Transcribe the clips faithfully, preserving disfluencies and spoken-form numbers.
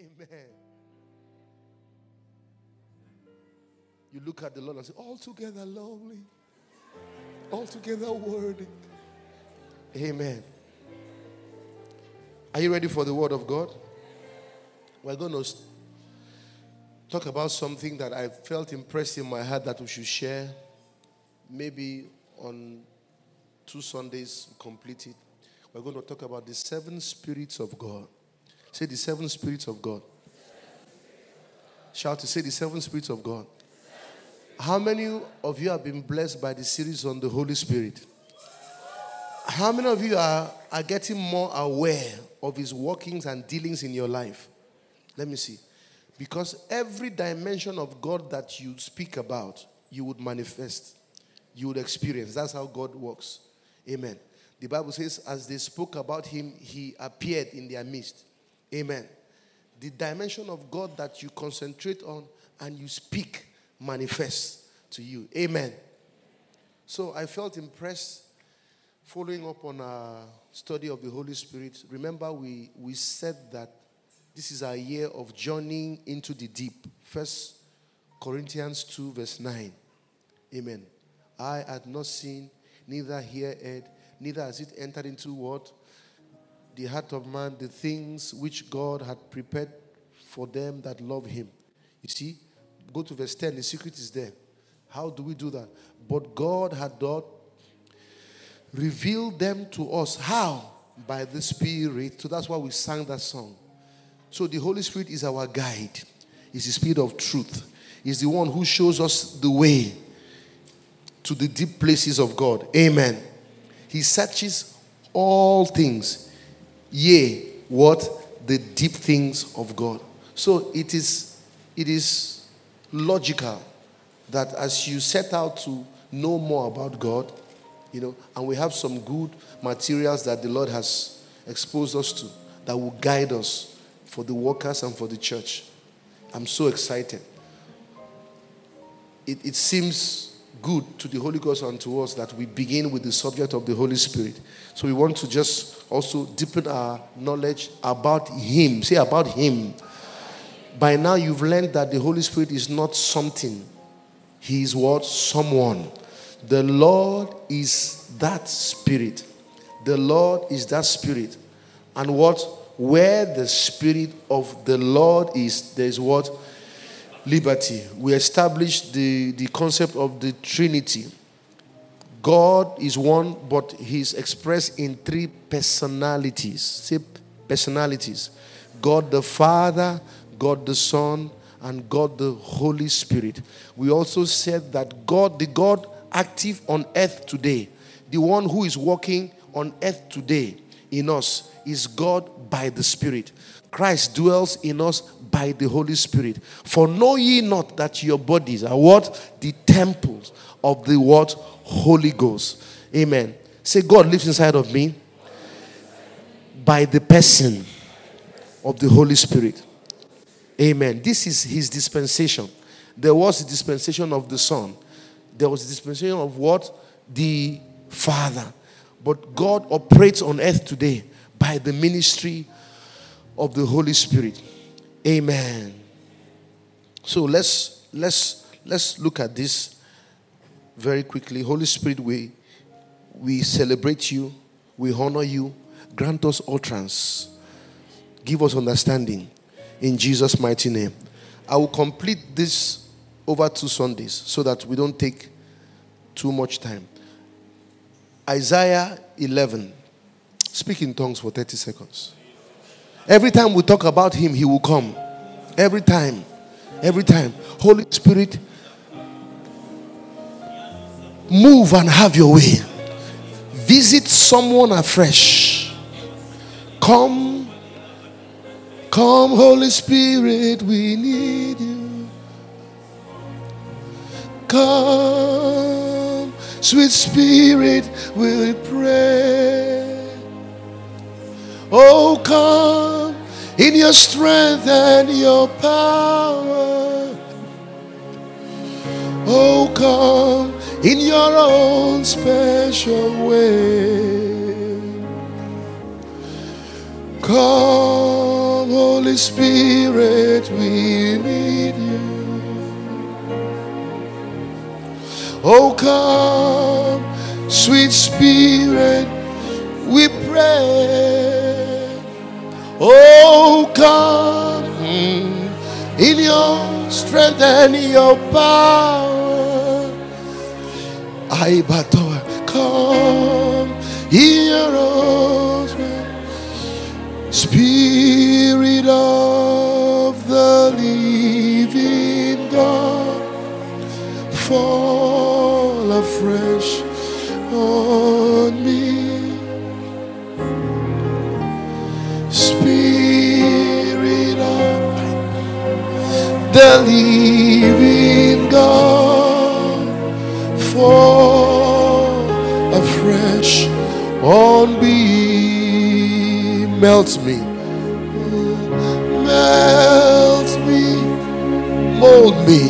Amen. You look at the Lord and say, altogether lovely, altogether worthy. Amen. Are you ready for the word of God? We're going to talk about something that I felt impressed in my heart that we should share. Maybe on two Sundays, complete it. We're going to talk about the seven spirits of God. Say the seven spirits of God. Shout to say the seven spirits of God. How many of you have been blessed by the series on the Holy Spirit? How many of you are, are getting more aware of his workings and dealings in your life? Let me see. Because every dimension of God that you speak about, you would manifest. You would experience. That's how God works. Amen. The Bible says, as they spoke about him, he appeared in their midst. Amen. The dimension of God that you concentrate on and you speak manifests to you. Amen. So I felt impressed following up on our study of the Holy Spirit. Remember, we, we said that this is our year of journeying into the deep. First Corinthians two, verse nine. Amen. I had not seen, neither hear it, neither has it entered into what? The heart of man, the things which God had prepared for them that love him. You see, go to verse ten, the secret is there. How do we do that? But God had not revealed them to us. How? By the Spirit. So that's why we sang that song. So the Holy Spirit is our guide. He's the Spirit of truth. He's the one who shows us the way to the deep places of God. Amen. He searches all things. Yea, what? The deep things of God. So it is, it is logical that as you set out to know more about God, you know, and we have some good materials that the Lord has exposed us to that will guide us for the workers and for the church. I'm so excited. It, it seems good to the Holy Ghost and to us that we begin with the subject of the Holy Spirit. So we want to just also deepen our knowledge about him. Say about him. By now you've learned that the Holy Spirit is not something. He is what? Someone. The Lord is that Spirit. The Lord is that Spirit. And what? Where the Spirit of the Lord is, there is what? Liberty. We established the, the concept of the Trinity. God is one, but he's expressed in three personalities. Say personalities. God the Father, God the Son, and God the Holy Spirit. We also said that God, the God active on earth today, the one who is working on earth today in us, is God by the Spirit. Christ dwells in us by the Holy Spirit. For know ye not that your bodies are what? The temples of the what? Holy Ghost. Amen. Say, God lives inside of me by the person of the Holy Spirit. Amen. This is his dispensation. There was a dispensation of the Son. There was a dispensation of what? The Father. But God operates on earth today by the ministry of the Holy Spirit. Amen. So let's let's let's look at this very quickly. Holy Spirit, we we celebrate you, we honor you, grant us utterance, give us understanding in Jesus' mighty name. I will complete this over two Sundays so that we don't take too much time. Isaiah eleven. Speak in tongues for thirty seconds. Every time we talk about him, he will come. Every time. Every time. Holy Spirit, move and have your way. Visit someone afresh. Come. Come, Holy Spirit, we need you. Come, sweet Spirit, we pray. Oh, come in your strength and your power. Oh, come in your own special way. Come, Holy Spirit, we need you. Oh, come, sweet Spirit, we pray. Oh, come in your strength and in your power. I battle. Come, hear us, Spirit of the living God, fall afresh on me. Spirit of the living God, fall afresh on me. Melt me, melt me, mold me,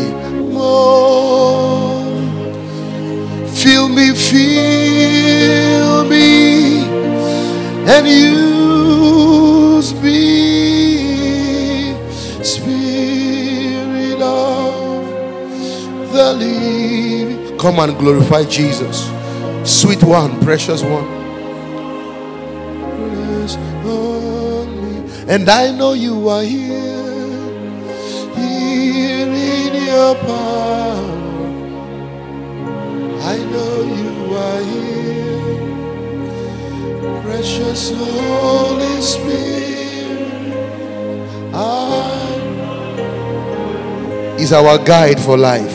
mold. Fill me, fill me, and use me. Spirit of the living. Come and glorify Jesus. Sweet one, precious one. And I know you are here, here in your power. I know you are here, precious Holy Spirit. I is our guide for life.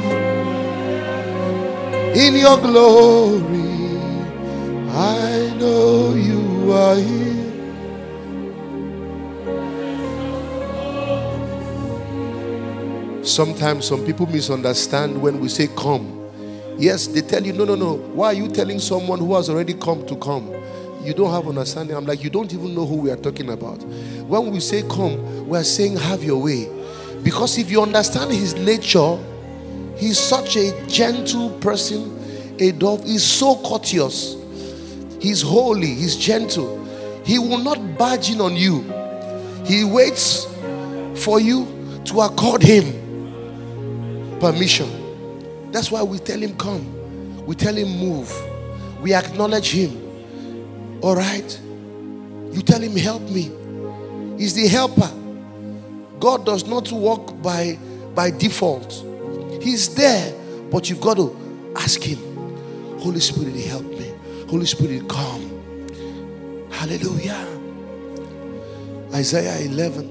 In your glory, I know you are here. Sometimes some people misunderstand when we say come. Yes, they tell you, no, no, no. Why are you telling someone who has already come to come? You don't have understanding. I'm like, you don't even know who we are talking about. When we say come, we are saying have your way. Because if you understand his nature, he's such a gentle person. A dove is so courteous. He's holy. He's gentle. He will not barge in on you. He waits for you to accord him permission. That's why we tell him come. We tell him move. We acknowledge him. All right? You tell him help me. He's the helper. God does not work by, by default. He's there, but you've got to ask him. Holy Spirit, help me. Holy Spirit, come. Hallelujah. Isaiah eleven.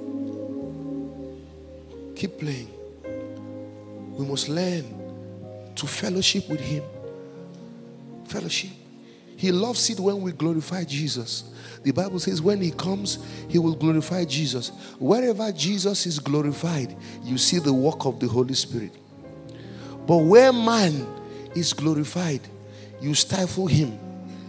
Keep playing. We must learn to fellowship with him. Fellowship. He loves it when we glorify Jesus. The Bible says when he comes, he will glorify Jesus. Wherever Jesus is glorified, you see the work of the Holy Spirit. But where man is glorified, you stifle him.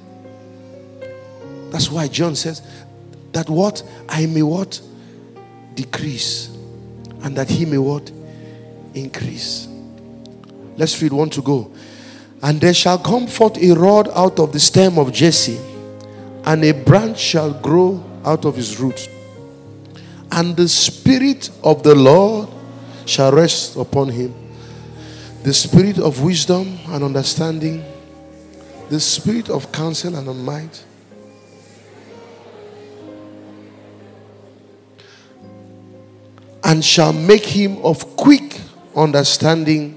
That's why John says that what? I may what? Decrease. And that he may what? Increase. Let's read one to go. And there shall come forth a rod out of the stem of Jesse, and a branch shall grow out of his roots. And the Spirit of the Lord shall rest upon him, the Spirit of wisdom and understanding, the Spirit of counsel and of might, and shall make him of quick understanding.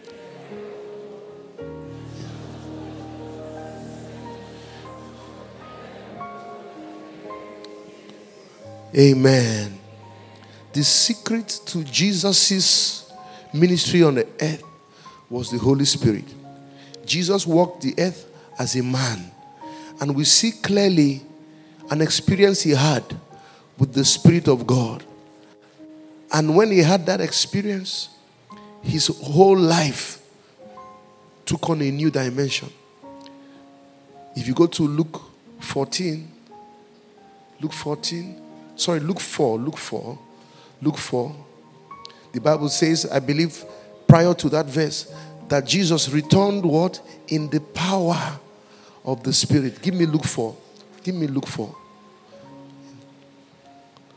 Amen. The secret to Jesus' ministry on the earth was the Holy Spirit. Jesus walked the earth as a man, and we see clearly an experience he had with the Spirit of God. And when he had that experience, his whole life took on a new dimension. If you go to Luke fourteen, Luke fourteen, sorry, Luke four, Luke four, Luke four, the Bible says, I believe, prior to that verse, that Jesus returned what? In the power of the Spirit. Give me Luke four. Give me Luke four.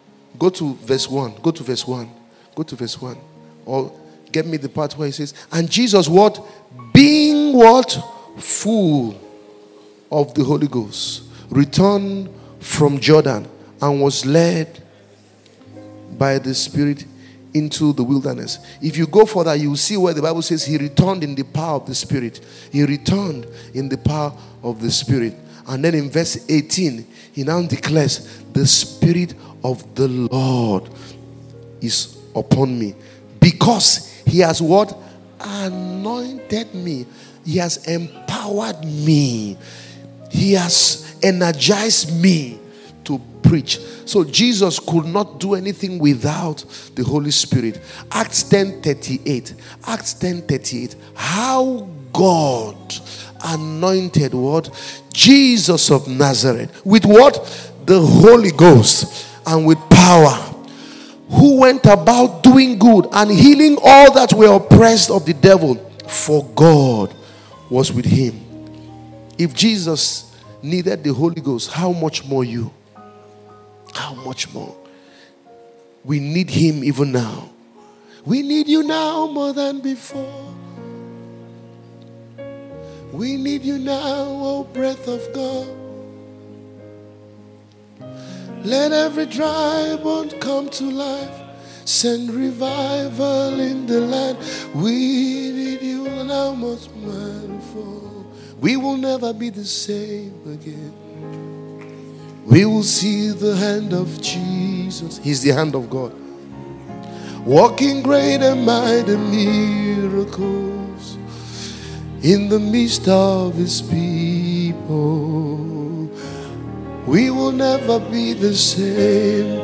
Go to verse one. Go to verse one. Go to verse one. Or get me the part where he says, and Jesus what? Being what? Full of the Holy Ghost, returned from Jordan and was led by the Spirit into the wilderness. If you go further, you will see where the Bible says he returned in the power of the Spirit. He returned in the power of the Spirit. And then in verse eighteen, he now declares, the Spirit of the Lord is upon me, because he has what? Anointed me. He has empowered me. He has energized me to preach. So Jesus could not do anything without the Holy Spirit. Acts ten thirty-eight. Acts ten thirty-eight. How God anointed what? Jesus of Nazareth. With what? The Holy Ghost and with power. Who went about doing good and healing all that were oppressed of the devil, for God was with him. If Jesus needed the Holy Ghost, how much more you? How much more? We need him even now. We need you now more than before. We need you now, oh breath of God. Let every dry bone come to life. Send revival in the land. We need you now much more than before. We will never be the same again. We will see the hand of Jesus. He's the hand of God, working great and mighty miracles in the midst of his people. We will never be the same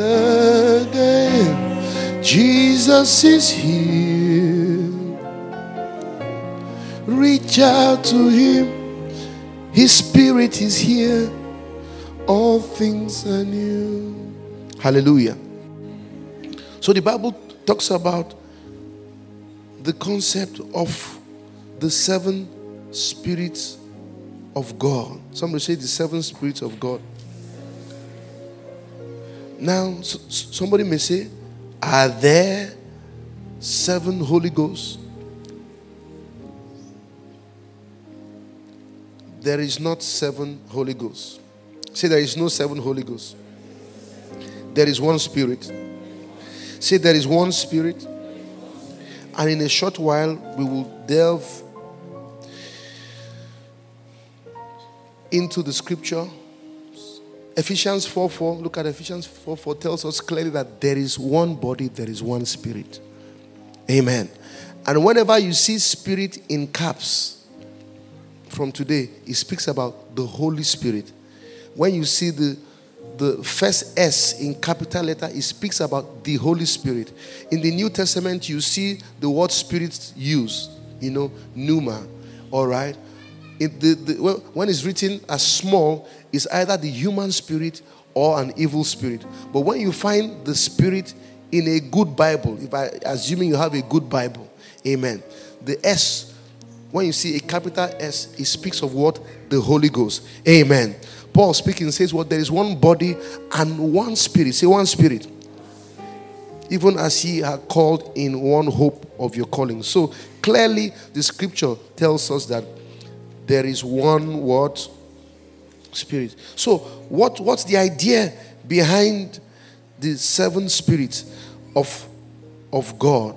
again. Jesus is here. Reach out to him. His Spirit is here. All things are new. Hallelujah. So the Bible talks about the concept of the seven spirits of God. Somebody say the seven spirits of God. Now, somebody may say, are there seven Holy Ghosts? There is not seven Holy Ghosts. Say there is no seven Holy Ghosts. There is one Spirit. Say there is one Spirit. And in a short while, we will delve into the scripture. Ephesians four four. Look at Ephesians four four. Tells us clearly that there is one body, there is one Spirit. Amen. And whenever you see Spirit in caps from today, it speaks about the Holy Spirit. When you see the the first S in capital letter, it speaks about the Holy Spirit. In the New Testament, you see the word Spirit used. You know, pneuma. All right. It, the, the, well, when it's written as small, it's either the human spirit or an evil spirit. But when you find the Spirit in a good Bible, if I assuming you have a good Bible, amen. The S, when you see a capital S, it speaks of what? The Holy Ghost. Amen. Paul speaking says what? There is one body and one Spirit. Say one Spirit. Even as ye are called in one hope of your calling. So clearly the scripture tells us that there is one word, Spirit. So what, what's the idea behind the seven spirits of, of God?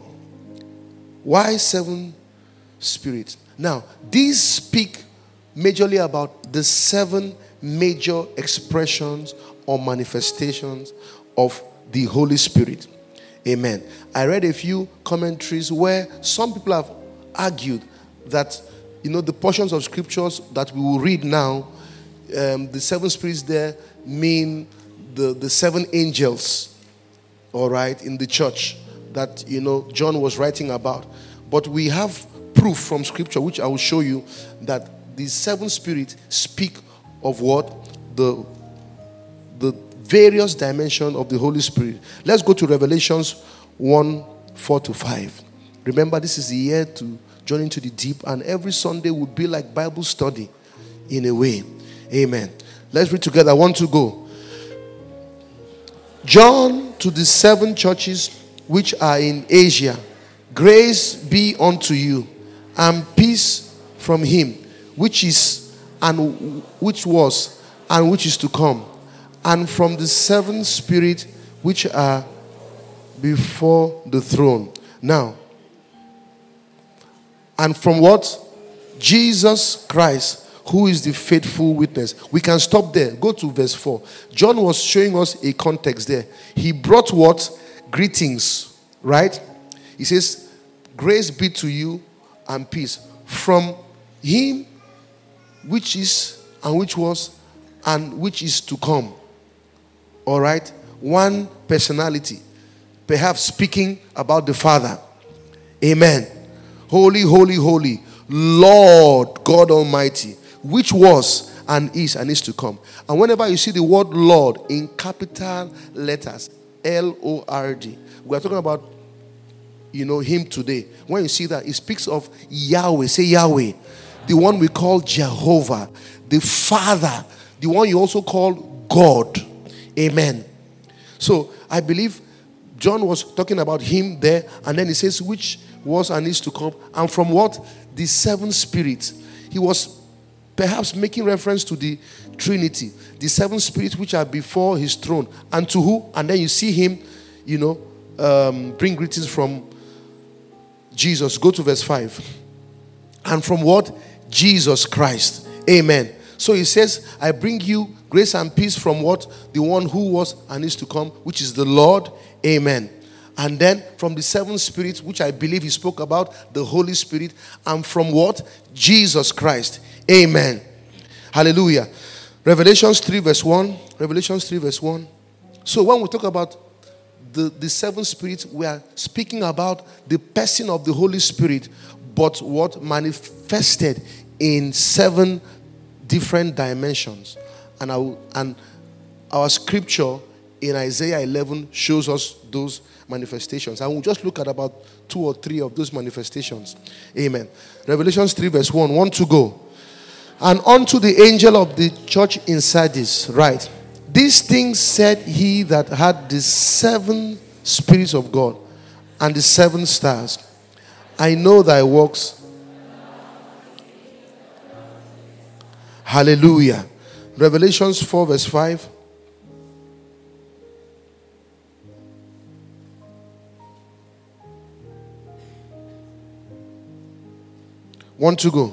Why seven spirits? Now, these speak majorly about the seven major expressions or manifestations of the Holy Spirit. Amen. I read a few commentaries where some people have argued that, you know, the portions of scriptures that we will read now, um, the seven spirits there mean the, the seven angels, all right, in the church that, you know, John was writing about. But we have proof from scripture, which I will show you, that these seven spirits speak of what? The, the various dimensions of the Holy Spirit. Let's go to Revelations one, four to five. Remember, this is the year to join into the deep, and every Sunday would be like Bible study in a way. Amen. Let's read together. One to go. John to the seven churches which are in Asia, grace be unto you, and peace from him, which is and which was and which is to come, and from the seven spirits which are before the throne. Now, and from what? Jesus Christ, who is the faithful witness. We can stop there. Go to verse four. John was showing us a context there. He brought what? Greetings, right? He says, grace be to you and peace from him which is and which was and which is to come. All right? One personality, perhaps speaking about the Father. Amen. Holy, holy, holy, Lord God Almighty, which was and is and is to come. And whenever you see the word Lord in capital letters, L O R D, we are talking about, you know, him today. When you see that, it speaks of Yahweh. Say Yahweh. The one we call Jehovah. The Father. The one you also call God. Amen. So, I believe John was talking about him there. And then he says, which was and is to come. And from what? The seven spirits. He was perhaps making reference to the Trinity. The seven spirits which are before his throne. And to who? And then you see him, you know, um, bring greetings from Jesus. Go to verse five. And from what? Jesus Christ. Amen. So he says, I bring you grace and peace from what? The one who was and is to come, which is the Lord. Amen. And then from the seven spirits, which I believe he spoke about, the Holy Spirit. And from what? Jesus Christ. Amen. Hallelujah. Revelations three verse one. Revelations three verse one. So when we talk about the, the seven spirits, we are speaking about the person of the Holy Spirit, but what? Manifested in seven different dimensions. And our, and our scripture in Isaiah eleven shows us those manifestations. And we'll just look at about two or three of those manifestations. Amen. Revelations three verse one. One to go. And unto the angel of the church in Sardis, right. These things said he that had the seven spirits of God and the seven stars. I know thy works. Hallelujah. Revelations four verse five. One to go.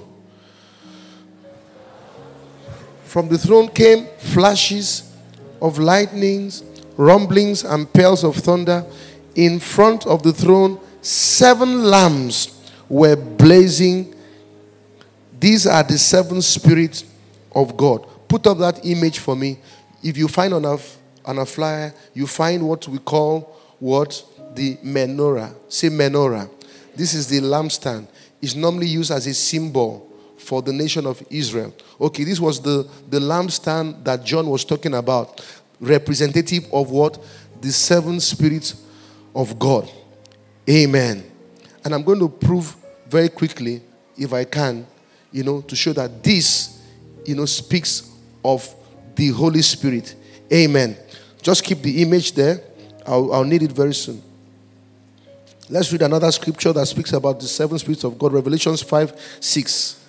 From the throne came flashes of lightnings, rumblings, and peals of thunder. In front of the throne, seven lamps were blazing. These are the seven spirits of God. Put up that image for me. If you find on a, on a flyer, you find what we call what? The menorah. Say menorah. This is the lampstand. It's normally used as a symbol for the nation of Israel. Okay, this was the, the lampstand that John was talking about. Representative of what? The seven spirits of God. Amen. And I'm going to prove very quickly, if I can, you know, to show that this, you know, speaks of the Holy Spirit. Amen. Just keep the image there. I'll, I'll need it very soon. Let's read another scripture that speaks about the seven spirits of God. Revelations five six.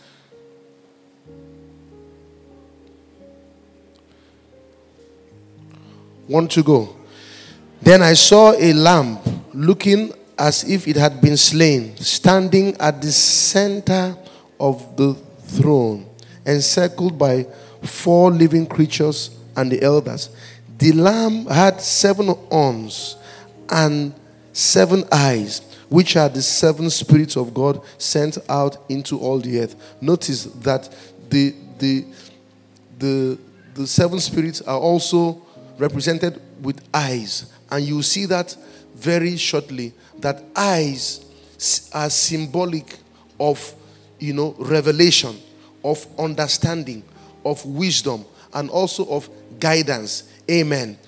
One to go. Then I saw a lamb looking as if it had been slain, standing at the center of the throne, encircled by four living creatures and the elders. The lamb had seven horns and seven eyes, which are the seven spirits of God sent out into all the earth. Notice that the the the the seven spirits are also represented with eyes, and you see that very shortly, that eyes are symbolic of, you know, revelation, of understanding, of wisdom, and also of guidance. Amen.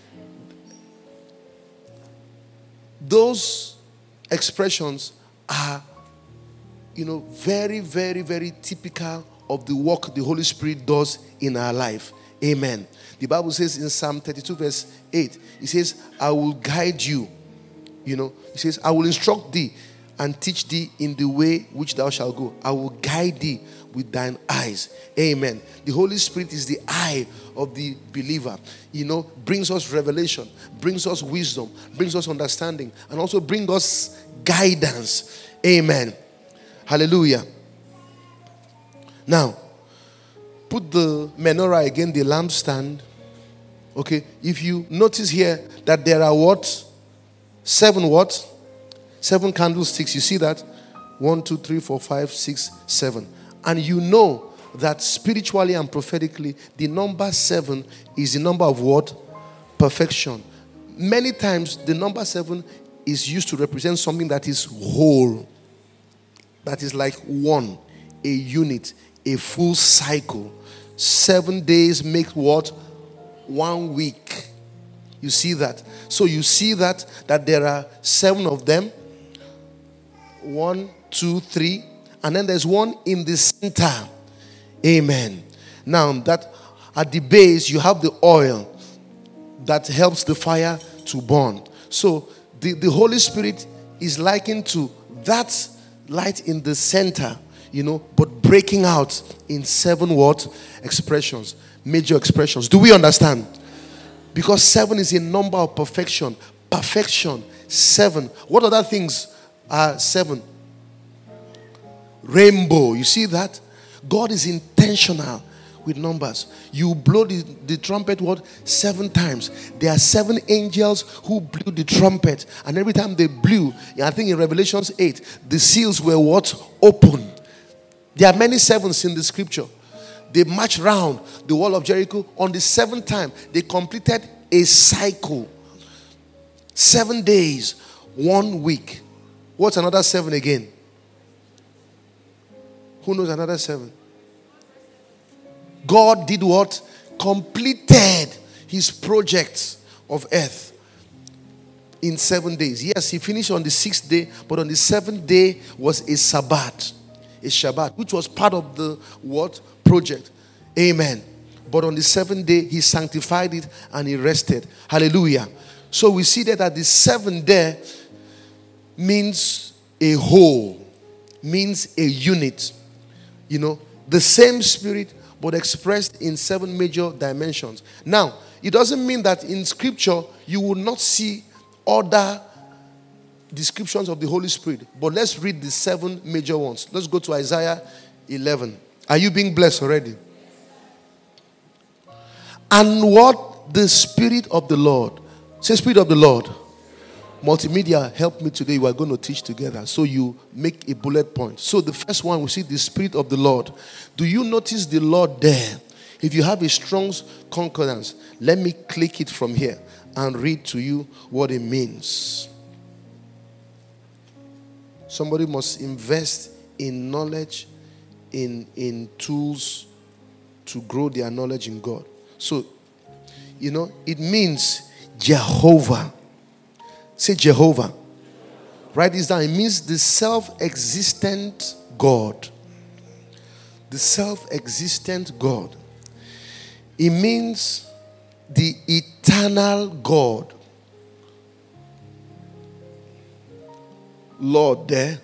Those expressions are, you know, very, very, very typical of the work the Holy Spirit does in our life. Amen. The Bible says in Psalm thirty-two verse eight, it says, I will guide you. You know, it says, I will instruct thee and teach thee in the way which thou shalt go. I will guide thee with thine eyes. Amen. The Holy Spirit is the eye of the believer. You know, brings us revelation, brings us wisdom, brings us understanding, and also brings us guidance. Amen. Hallelujah. Now, put the menorah again, the lampstand. Okay, if you notice here that there are what? Seven what? Seven candlesticks. You see that? One, two, three, four, five, six, seven. And you know that spiritually and prophetically, the number seven is the number of what? Perfection. Many times, the number seven is used to represent something that is whole. That is like one, a unit, a full cycle. Seven days make what? One week. You see that? So you see that, that there are seven of them. One, two, three. And then there's one in the center. Amen. Now that at the base you have the oil that helps the fire to burn. So the, the Holy Spirit is likened to that light in the center, you know, but breaking out in seven what? Expressions. Major expressions. Do we understand? Because seven is a number of perfection. Perfection. Seven. What other things are seven? Rainbow. You see that? God is intentional with numbers. You blow the, the trumpet what? Seven times. There are seven angels who blew the trumpet. And every time they blew, I think in Revelation eight, the seals were what? Open. There are many sevens in the scripture. They marched round the wall of Jericho. On the seventh time, they completed a cycle. Seven days, one week. What's another seven again? Who knows another seven? God did what? Completed his project of earth in seven days. Yes, he finished on the sixth day, but on the seventh day was a Sabbath. A Shabbat, which was part of the what? Project. Amen. But on the seventh day, he sanctified it and he rested. Hallelujah. So we see that, that the seven there means a whole, means a unit. You know, the same spirit, but expressed in seven major dimensions. Now, it doesn't mean that in scripture you will not see other descriptions of the Holy Spirit. But let's read the seven major ones. Let's go to Isaiah eleven. Are you being blessed already? And what the Spirit of the Lord. Say, Spirit of the Lord. Multimedia, help me today. We are going to teach together. So you make a bullet point. So the first one, we see the Spirit of the Lord. Do you notice the Lord there? If you have a Strong's Concordance, let me click it from here and read to you what it means. Somebody must invest in knowledge, in, in tools to grow their knowledge in God. So, you know, it means Jehovah. Say Jehovah. Write this down. It means the self-existent God. The self-existent God. It means the eternal God. Lord there.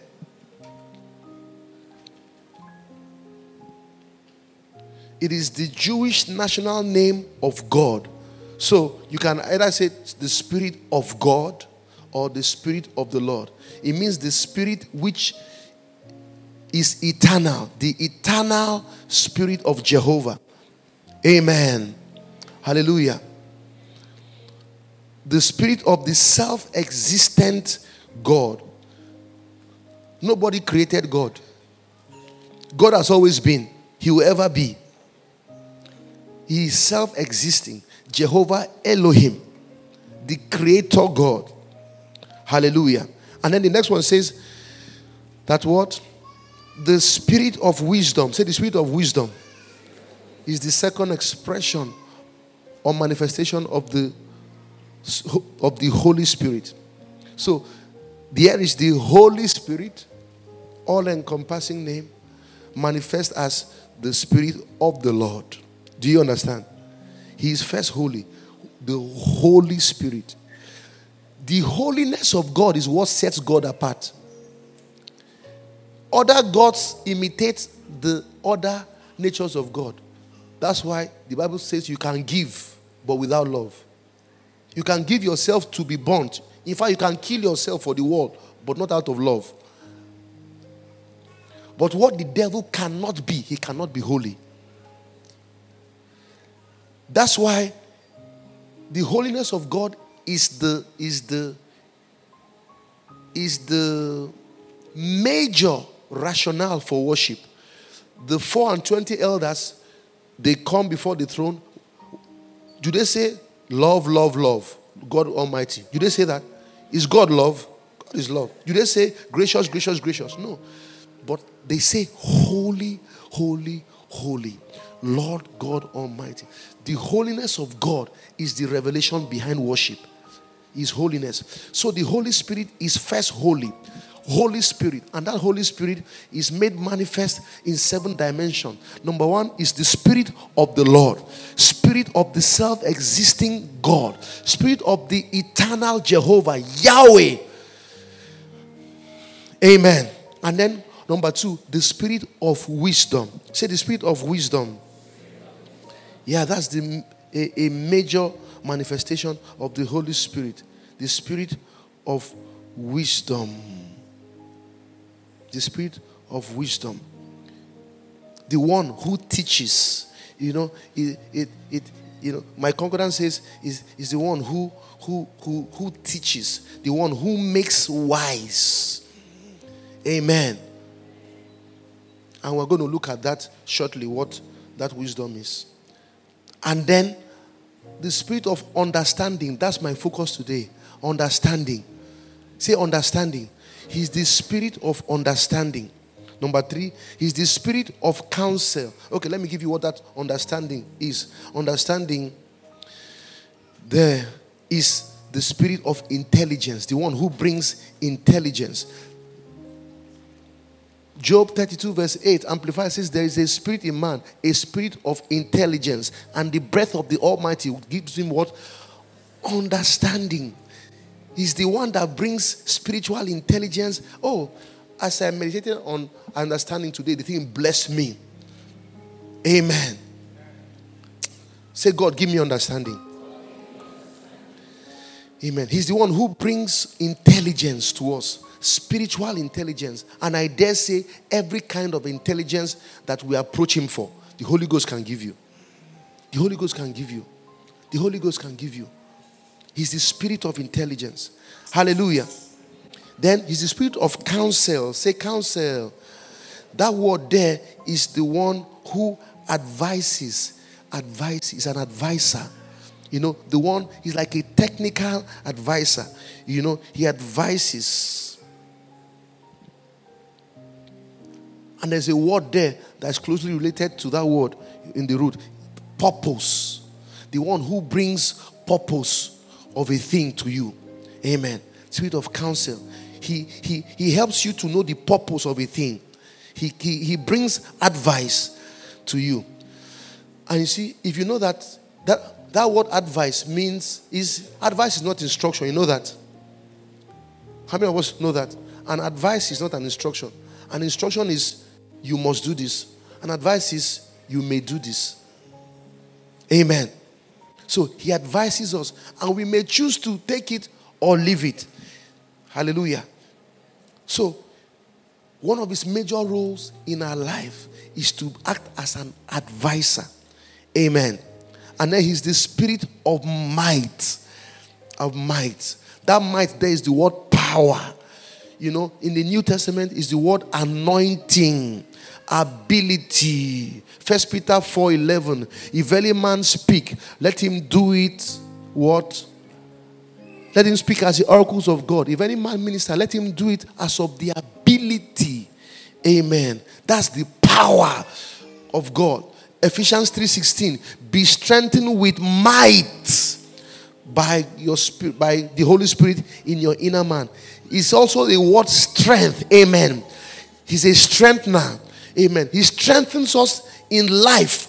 It is the Jewish national name of God. So you can either say the Spirit of God or the Spirit of the Lord. It means the Spirit which is eternal. The eternal Spirit of Jehovah. Amen. Hallelujah. The Spirit of the self-existent God. Nobody created God. God has always been. He will ever be. He is self-existing. Jehovah Elohim, the creator God. Hallelujah. And then the next one says that what? The Spirit of wisdom. Say the Spirit of wisdom is the second expression or manifestation of the of the Holy Spirit. So there is the Holy Spirit, all-encompassing name, manifest as the Spirit of the Lord. Do you understand? He is first holy. The Holy Spirit. The holiness of God is what sets God apart. Other gods imitate the other natures of God. That's why the Bible says you can give, but without love. You can give yourself to be burnt. In fact, you can kill yourself for the world, but not out of love. But what the devil cannot be, he cannot be holy. That's why the holiness of God is the is the is the major rationale for worship. The four and twenty elders, they come before the throne. Do they say love, love, love, God Almighty? Do they say that? Is God love? God is love. Do they say gracious, gracious, gracious? No. But they say holy, holy, holy, Lord God Almighty. The holiness of God is the revelation behind worship. Is holiness. So the Holy Spirit is first holy. Holy Spirit. And that Holy Spirit is made manifest in seven dimensions. Number one is the Spirit of the Lord. Spirit of the self-existing God. Spirit of the eternal Jehovah, Yahweh. Amen. And then number two, the Spirit of wisdom. Say the Spirit of wisdom. Yeah, that's the a, a major manifestation of the Holy Spirit. The Spirit of wisdom. The Spirit of wisdom. The one who teaches. You know, it, it, it you know, my concordance says is, is the one who who who who teaches, the one who makes wise. Amen. And we're going to look at that shortly, what that wisdom is. And then the Spirit of understanding. That's my focus today. Understanding. Say understanding. He's the Spirit of understanding. Number three, he's the Spirit of counsel. Okay, let me give you what that understanding is. Understanding, there is the Spirit of intelligence, the one who brings intelligence. Job thirty-two verse eight, Amplified says, there is a spirit in man, a spirit of intelligence, and the breath of the Almighty gives him what? Understanding. He's the one that brings spiritual intelligence. Oh, as I meditated on understanding today, the thing blessed me. Amen. Say, God, give me understanding. Amen. He's the one who brings intelligence to us. Spiritual intelligence. And I dare say every kind of intelligence that we approach him for, the Holy Ghost can give you. The Holy Ghost can give you. The Holy Ghost can give you. He's the Spirit of intelligence. Hallelujah. Then he's the Spirit of counsel. Say counsel. That word there is the one who advises. Advice is an advisor. You know, the one, he's like a technical advisor. You know, he advises. And there's a word there that's closely related to that word in the root. Purpose. The one who brings purpose of a thing to you. Amen. Spirit of counsel. He, he, he helps you to know the purpose of a thing. He, he, he brings advice to you. And you see, if you know that, that, that word advice means, is advice is not instruction. You know that? How many of us know that? An advice is not an instruction. An instruction is, you must do this. An advice is, you may do this. Amen. So he advises us, and we may choose to take it or leave it. Hallelujah. So one of his major roles in our life is to act as an advisor. Amen. And then he's the Spirit of might. Of might. That might there is the word power. You know, in the New Testament is the word anointing, ability. First Peter four eleven. If any man speak, let him do it what? Let him speak as the oracles of God. If any man minister, let him do it as of the ability. Amen. That's the power of God. Ephesians three sixteen. Be strengthened with might by your spirit, by the Holy Spirit in your inner man. It's also the word strength. Amen. He's a strengthener. Amen. He strengthens us in life.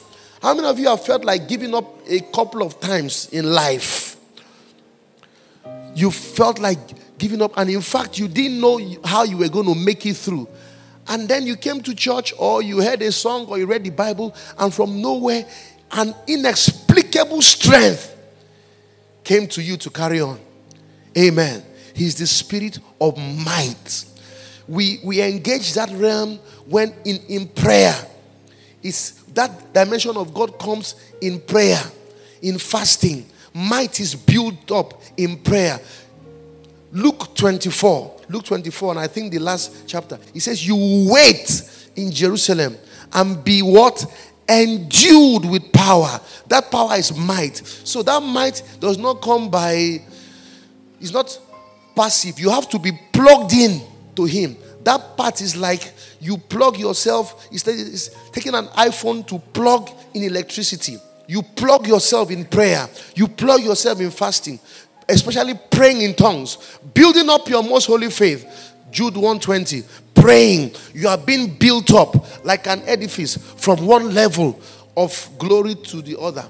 How many of you have felt like giving up a couple of times in life? You felt like giving up, and in fact, you didn't know how you were going to make it through. And then you came to church, or you heard a song, or you read the Bible, and from nowhere, an inexplicable strength came to you to carry on. Amen. He's the spirit of might. We we engage that realm when in, in prayer. It's that dimension of God comes in prayer, in fasting. Might is built up in prayer. Luke twenty-four. Luke twenty-four, and I think the last chapter. It says, you wait in Jerusalem and be what? Endued with power. That power is might. So that might does not come by, it's not passive. You have to be plugged in to him. That part is like you plug yourself. It's taking an iPhone to plug in electricity. You plug yourself in prayer. You plug yourself in fasting. Especially praying in tongues. Building up your most holy faith. Jude one twenty. Praying. You are being built up like an edifice from one level of glory to the other.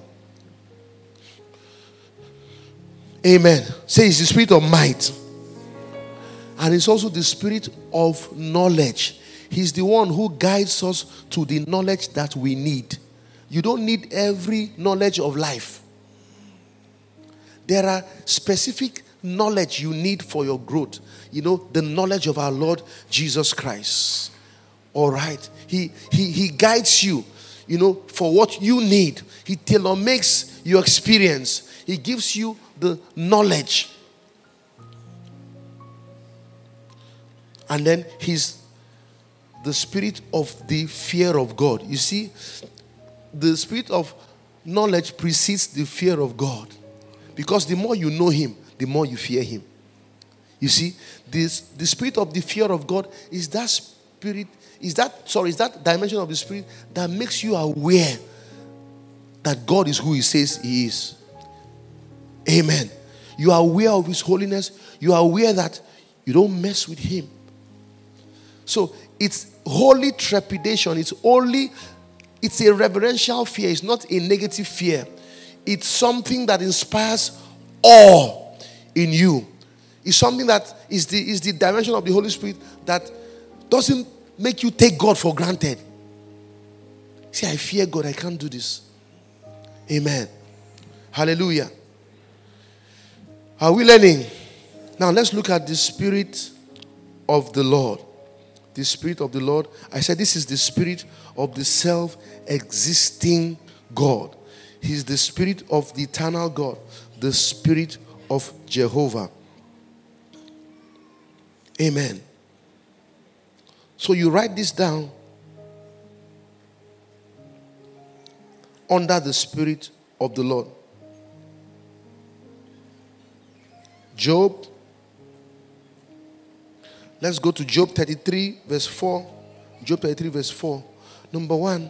Amen. Say it's the spirit of might. And it's also the spirit of knowledge. He's the one who guides us to the knowledge that we need. You don't need every knowledge of life. There are specific knowledge you need for your growth. You know, the knowledge of our Lord Jesus Christ. All right. He, he, he guides you, you know, for what you need. He tailor makes your experience. He gives you the knowledge. And then he's the spirit of the fear of God. You see, the spirit of knowledge precedes the fear of God. Because the more you know him, the more you fear him. You see, this the spirit of the fear of God is that spirit, is that, sorry, is that dimension of the spirit that makes you aware that God is who he says he is. Amen. You are aware of his holiness. You are aware that you don't mess with him. So it's holy trepidation. It's only, it's a reverential fear. It's not a negative fear. It's something that inspires awe in you. It's something that is the, is the dimension of the Holy Spirit that doesn't make you take God for granted. See, I fear God. I can't do this. Amen. Hallelujah. Are we learning? Now let's look at the spirit of the Lord. The spirit of the Lord. I said this is the spirit of the self-existing God. He's the spirit of the eternal God. The spirit of Jehovah. Amen. So you write this down under the spirit of the Lord. Job. Let's go to Job thirty-three verse four. Job thirty-three verse four. Number one.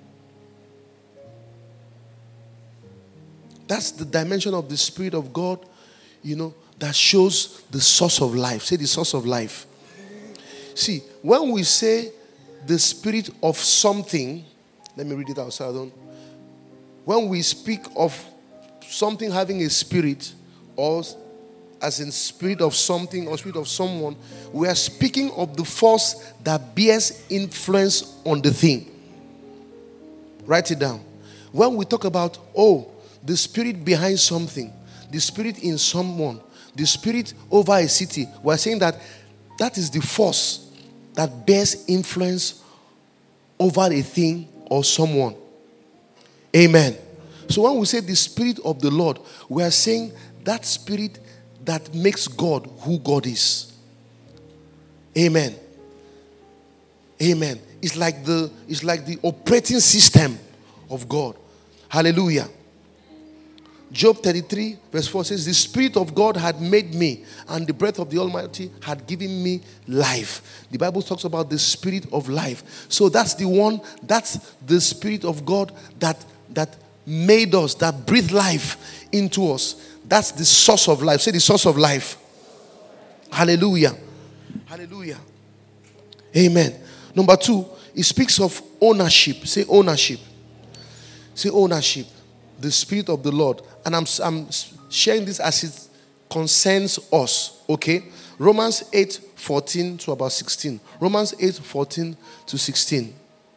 That's the dimension of the Spirit of God, you know, that shows the source of life. Say the source of life. See, when we say the spirit of something, let me read it outside. Don't. When we speak of something having a spirit, or as in spirit of something or spirit of someone, we are speaking of the force that bears influence on the thing. Write it down. When we talk about, oh, the spirit behind something, the spirit in someone, the spirit over a city, we're saying that that is the force that bears influence over a thing or someone. Amen. So when we say the spirit of the Lord, we are saying that spirit that makes God who God is. Amen. Amen. It's like the, it's like the operating system of God. Hallelujah. Job thirty-three verse four says, the Spirit of God had made me, and the breath of the Almighty had given me life. The Bible talks about the Spirit of life. So that's the one, that's the Spirit of God that, that made us, that breathed life into us. That's the source of life. Say the source of life. Hallelujah. Hallelujah. Amen. Number two, it speaks of ownership. Say ownership. Say ownership. The Spirit of the Lord. And I'm, I'm sharing this as it concerns us. Okay? Romans eight fourteen to about sixteen. Romans eight fourteen to sixteen.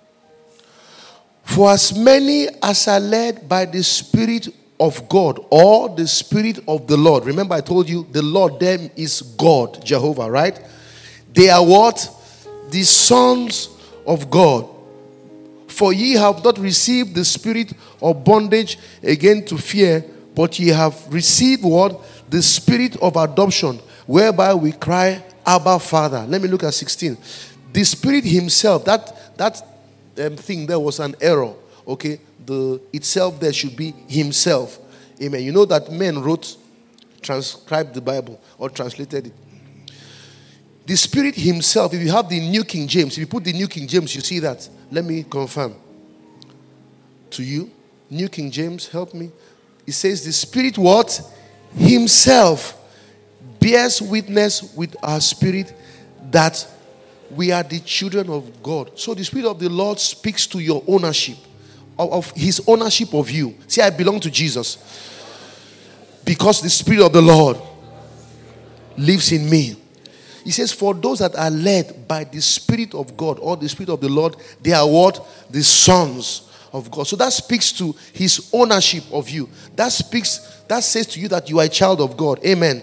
For as many as are led by the Spirit of God or the Spirit of the Lord. Remember I told you the Lord them is God, Jehovah, right? They are what? The sons of God. For ye have not received the spirit of bondage again to fear, but ye have received what? The spirit of adoption, whereby we cry, Abba, Father. Let me look at sixteen. The Spirit himself, that, that um, thing there was an error. Okay? The itself there should be himself. Amen. You know that men wrote, transcribed the Bible or translated it. The Spirit himself, if you have the New King James, if you put the New King James, you see that. Let me confirm to you. New King James, help me. It says the Spirit what? Himself bears witness with our spirit that we are the children of God. So the Spirit of the Lord speaks to your ownership, of, of his ownership of you. See, I belong to Jesus because the Spirit of the Lord lives in me. He says, for those that are led by the Spirit of God or the Spirit of the Lord, they are what? The sons of God. So that speaks to his ownership of you. That speaks, that says to you that you are a child of God. Amen.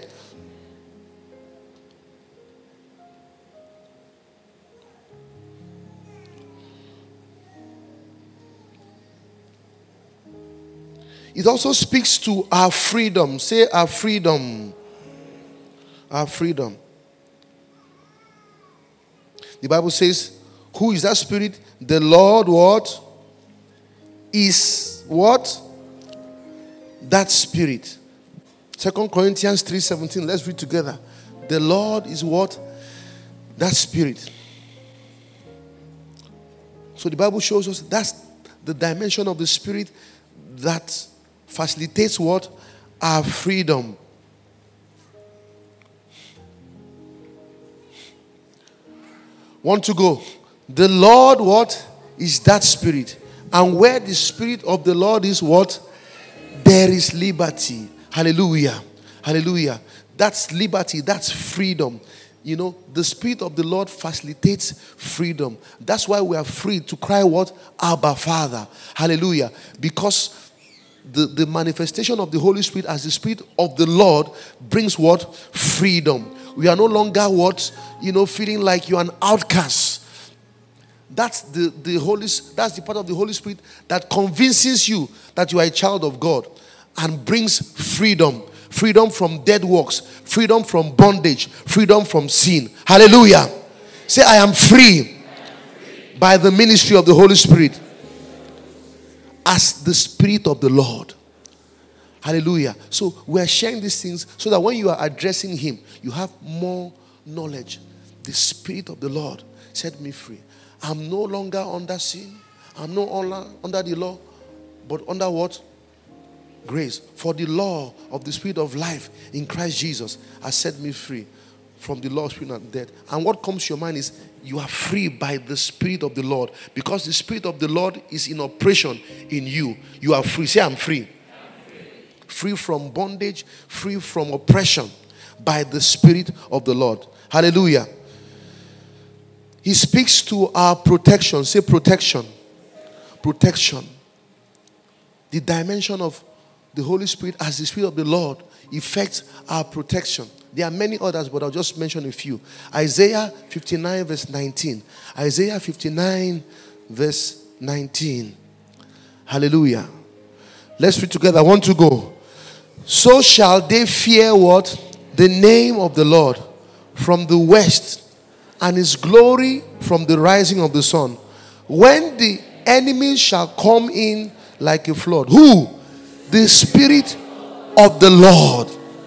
It also speaks to our freedom. Say our freedom. Our freedom. The Bible says, who is that Spirit? The Lord what? Is what? That Spirit. Second Corinthians three seventeen. Let's read together. The Lord is what? That Spirit. So the Bible shows us that's the dimension of the Spirit that facilitates what? Our freedom. Want to go? The Lord what? Is that Spirit. And where the Spirit of the Lord is what? There is liberty. Hallelujah. Hallelujah. That's liberty. That's freedom. You know, the Spirit of the Lord facilitates freedom. That's why we are free to cry what? Abba, Father. Hallelujah. Because the, the manifestation of the Holy Spirit as the Spirit of the Lord brings what? Freedom. We are no longer what? You know, feeling like you're an outcast. That's the, the Holy, that's the part of the Holy Spirit that convinces you that you are a child of God and brings freedom. Freedom from dead works. Freedom from bondage. Freedom from sin. Hallelujah. Say, I am free by the ministry of the Holy Spirit as the Spirit of the Lord. Hallelujah. So we are sharing these things so that when you are addressing him, you have more knowledge. The Spirit of the Lord set me free. I'm no longer under sin. I'm no longer under the law, but under what? Grace. For the law of the Spirit of life in Christ Jesus has set me free from the law of sin and death. And what comes to your mind is you are free by the Spirit of the Lord. Because the Spirit of the Lord is in operation in you. You are free. Say, I'm free. Free from bondage, free from oppression by the Spirit of the Lord. Hallelujah. He speaks to our protection. Say protection. Protection. The dimension of the Holy Spirit as the Spirit of the Lord affects our protection. There are many others, but I'll just mention a few. Isaiah fifty-nine verse nineteen. Isaiah fifty-nine verse nineteen. Hallelujah. Let's read together. I want to go. So shall they fear what? The name of the Lord from the west, and his glory from the rising of the sun. When the enemy shall come in like a flood. Who? The Spirit of the Lord.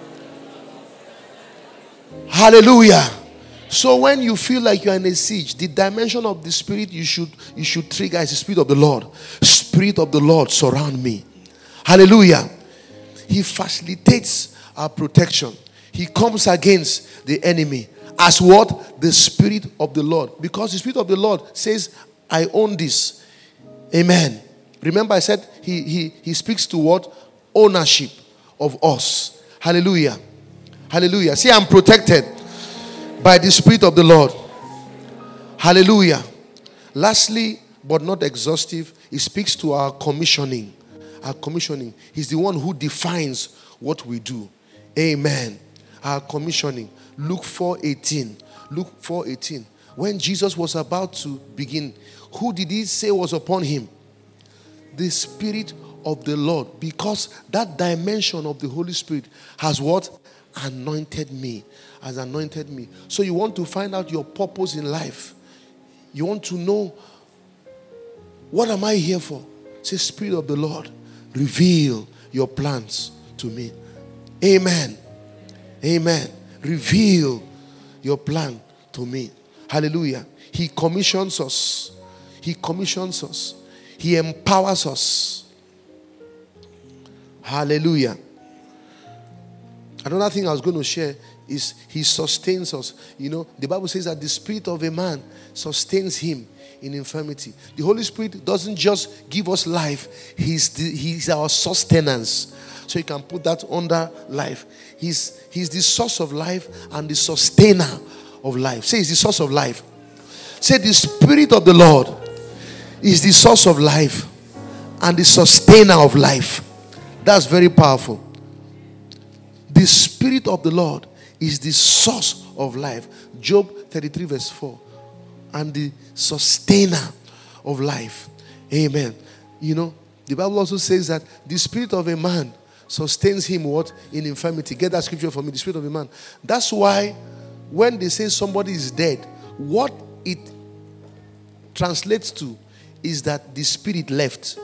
Hallelujah. So when you feel like you are in a siege, the dimension of the Spirit you should you should trigger is the Spirit of the Lord. Spirit of the Lord, surround me. Hallelujah. He facilitates our protection. He comes against the enemy as what? The Spirit of the Lord. Because the Spirit of the Lord says, I own this. Amen. Remember I said he, he, he speaks to what? Ownership of us. Hallelujah. Hallelujah. See, I'm protected by the Spirit of the Lord. Hallelujah. Lastly, but not exhaustive, he speaks to our commissioning. Our commissioning. He's the one who defines what we do. Amen. Our commissioning. Luke four eighteen. Luke four eighteen. When Jesus was about to begin, who did he say was upon him? The Spirit of the Lord. Because that dimension of the Holy Spirit has what? Anointed me. Has anointed me. So you want to find out your purpose in life. You want to know, what am I here for? Say, Spirit of the Lord, reveal your plans to me. Amen. Amen. Reveal your plan to me. Hallelujah. He commissions us. He commissions us. He empowers us. Hallelujah. Another thing I was going to share is he sustains us. You know, the Bible says that the spirit of a man sustains him in infirmity. The Holy Spirit doesn't just give us life. He's, the, he's our sustenance. So you can put that under life. He's, he's the source of life and the sustainer of life. Say, he's the source of life. Say, the Spirit of the Lord is the source of life and the sustainer of life. That's very powerful. The Spirit of the Lord is the source of life. Job thirty-three verse four. And the sustainer of life. Amen. You know, the Bible also says that the spirit of a man sustains him what? In infirmity. Get that scripture for me. The spirit of a man. That's why when they say somebody is dead, what it translates to is that the spirit left.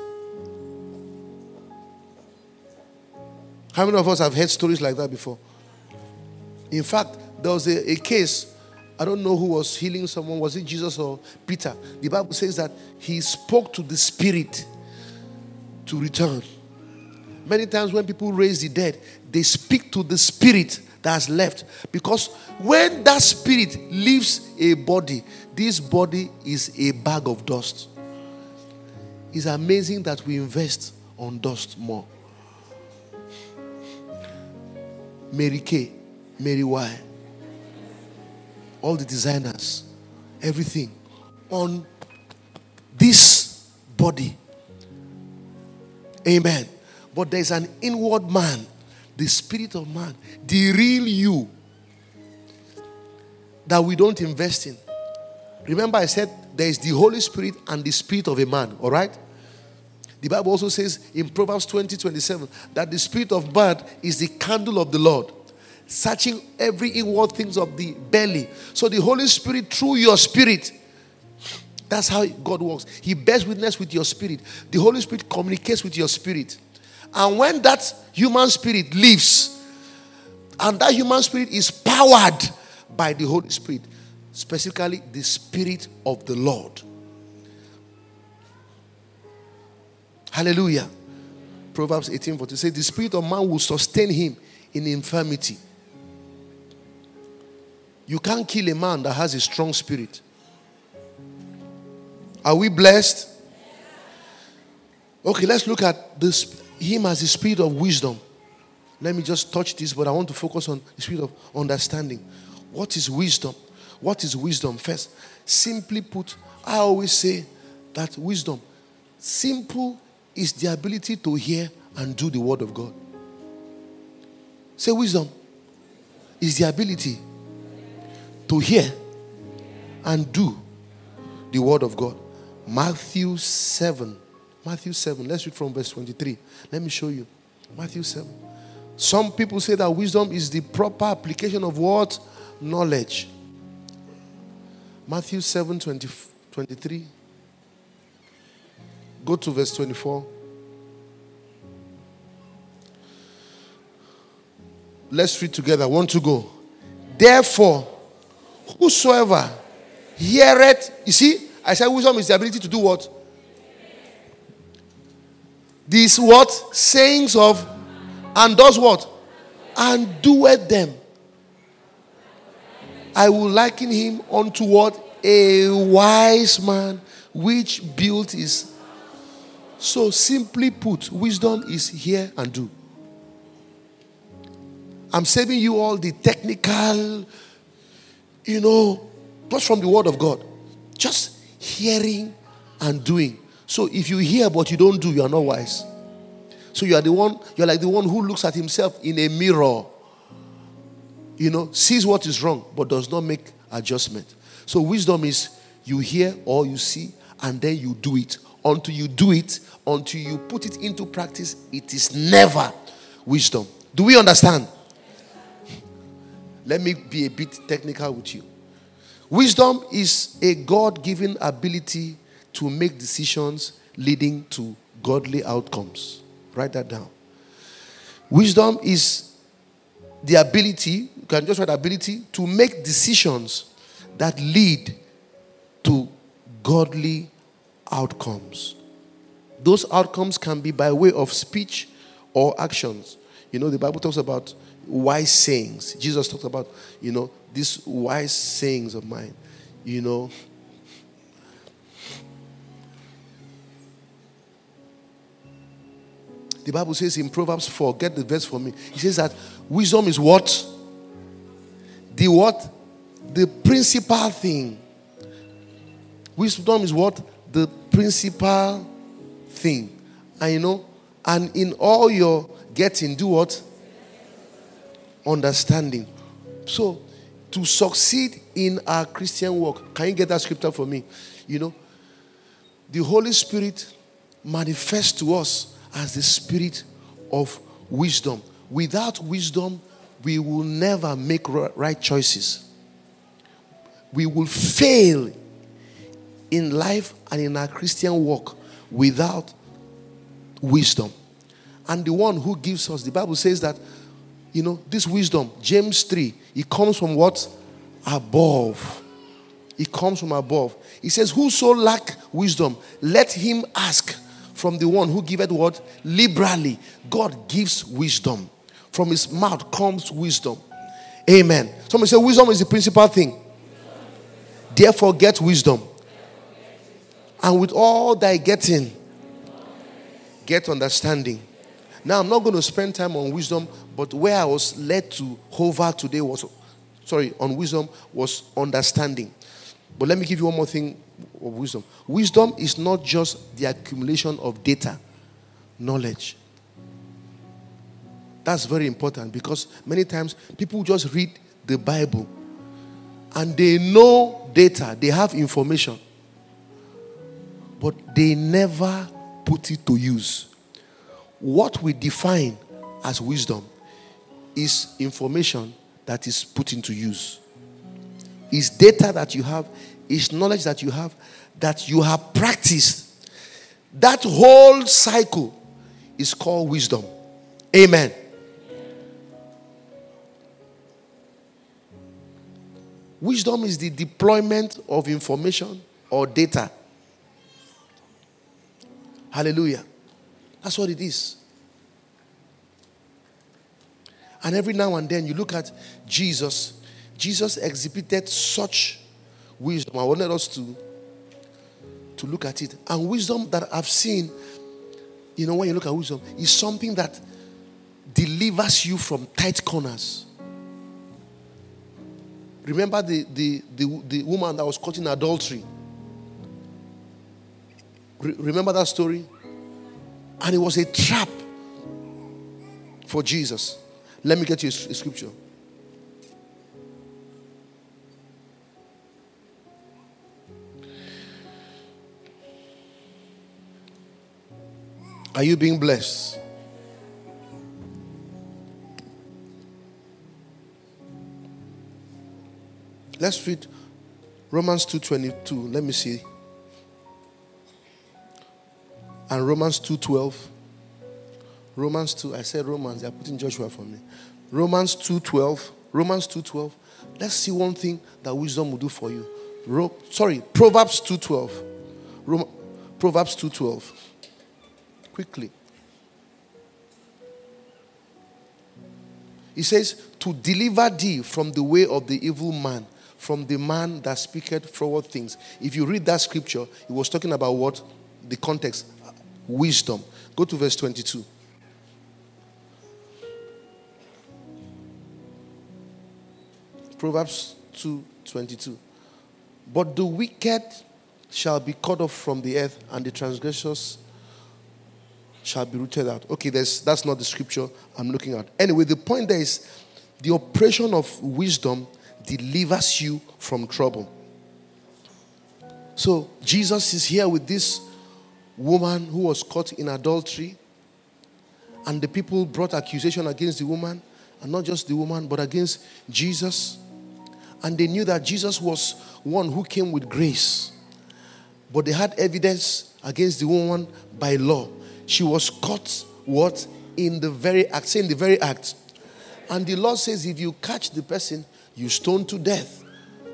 How many of us have heard stories like that before? In fact, there was a, a case, I don't know who was healing someone. Was it Jesus or Peter? The Bible says that he spoke to the spirit to return. Many times when people raise the dead, they speak to the spirit that has left. Because when that spirit leaves a body, this body is a bag of dust. It's amazing that we invest on dust more. Mary Kay, Mary Y, all the designers, everything on this body. Amen. But there's an inward man, the spirit of man, the real you that we don't invest in. Remember I said there is the Holy Spirit and the spirit of a man, all right? The Bible also says in Proverbs twenty, twenty-seven that the spirit of man is the candle of the Lord, searching every inward things of the belly. So the Holy Spirit, through your spirit, that's how God works. He bears witness with your spirit. The Holy Spirit communicates with your spirit. And when that human spirit leaves, and that human spirit is powered by the Holy Spirit, specifically the Spirit of the Lord. Hallelujah. Proverbs eighteen forty says, the spirit of man will sustain him in infirmity. You can't kill a man that has a strong spirit. Are we blessed? Okay, let's look at this, him as the spirit of wisdom. Let me just touch this, but I want to focus on the spirit of understanding. What is wisdom? What is wisdom? First, simply put, I always say that wisdom, simple is the ability to hear and do the word of God. Say wisdom is the ability to hear and do the word of God. Matthew seven. Matthew seven. Let's read from verse twenty-three. Let me show you. Matthew seven. Some people say that wisdom is the proper application of what? Knowledge. Matthew seven, twenty, twenty-three. Go to verse twenty-four. Let's read together. One to go. Therefore, whosoever heareth, you see, I said wisdom is the ability to do what? These what? Sayings of, and does what? And doeth them. I will liken him unto what? A wise man which built his. So simply put, wisdom is hear and do. I'm saving you all the technical, you know, not from the word of God. Just hearing and doing. So if you hear but you don't do, you are not wise. So you are the one, you're like the one who looks at himself in a mirror, you know, sees what is wrong, but does not make adjustment. So wisdom is you hear or you see, and then you do it. Until you do it, until you put it into practice, it is never wisdom. Do we understand? Let me be a bit technical with you. Wisdom is a God-given ability to make decisions leading to godly outcomes. Write that down. Wisdom is the ability, you can just write ability, to make decisions that lead to godly outcomes. Those outcomes can be by way of speech or actions. You know, the Bible talks about wise sayings. Jesus talked about, you know, these wise sayings of mine. You know, the Bible says in Proverbs four, get the verse for me. It says that wisdom is what? The what? The principal thing. Wisdom is what? The principal thing. And you know, and in all your getting, do what? Understanding. So, to succeed in our Christian walk, can you get that scripture for me? You know, the Holy Spirit manifests to us as the spirit of wisdom. Without wisdom, we will never make right choices. We will fail in life and in our Christian walk without wisdom. And the one who gives us, the Bible says that, you know, this wisdom, James three, it comes from what? Above. It comes from above. It says, whoso lack wisdom, let him ask from the one who giveth what? Liberally. God gives wisdom. From his mouth comes wisdom. Amen. Somebody say, wisdom is the principal thing. Therefore, get wisdom. And with all thy getting, get understanding. Now, I'm not going to spend time on wisdom, but where I was led to hover today was, sorry, on wisdom was understanding. But let me give you one more thing of wisdom. Wisdom is not just the accumulation of data, knowledge. That's very important because many times people just read the Bible and they know data, they have information, but they never put it to use. What we define as wisdom is information that is put into use. Is data that you have, is knowledge that you have, that you have practiced. That whole cycle is called wisdom. Amen. Wisdom is the deployment of information or data. Hallelujah. That's what it is. And every now and then you look at Jesus. Jesus exhibited such wisdom. I wanted us to, to look at it. And wisdom that I've seen, you know, when you look at wisdom, is something that delivers you from tight corners. Remember the, the, the, the woman that was caught in adultery? Re- remember that story? And it was a trap for Jesus. Let me get you a scripture. Are you being blessed? Let's read Romans two twenty-two. Let me see. And Romans two twelve. Romans two, I said Romans, they are putting Joshua for me. Romans two twelve. Romans two twelve. Let's see one thing that wisdom will do for you. Ro- Sorry, Proverbs two twelve. Rom- Proverbs two twelve. Quickly. It says, to deliver thee from the way of the evil man, from the man that speaketh forward things. If you read that scripture, it was talking about what? The context. wisdom. Go to verse twenty-two. Proverbs two twenty-two. But the wicked shall be cut off from the earth, and the transgressors shall be rooted out. Okay, that's, that's not the scripture I'm looking at. Anyway, the point there is the operation of wisdom delivers you from trouble. So Jesus is here with this woman who was caught in adultery, and the people brought accusation against the woman, and not just the woman, but against Jesus. And they knew that Jesus was one who came with grace. But they had evidence against the woman by law. She was caught, what? In the very act. Say in the very act. And the law says if you catch the person, you stone to death.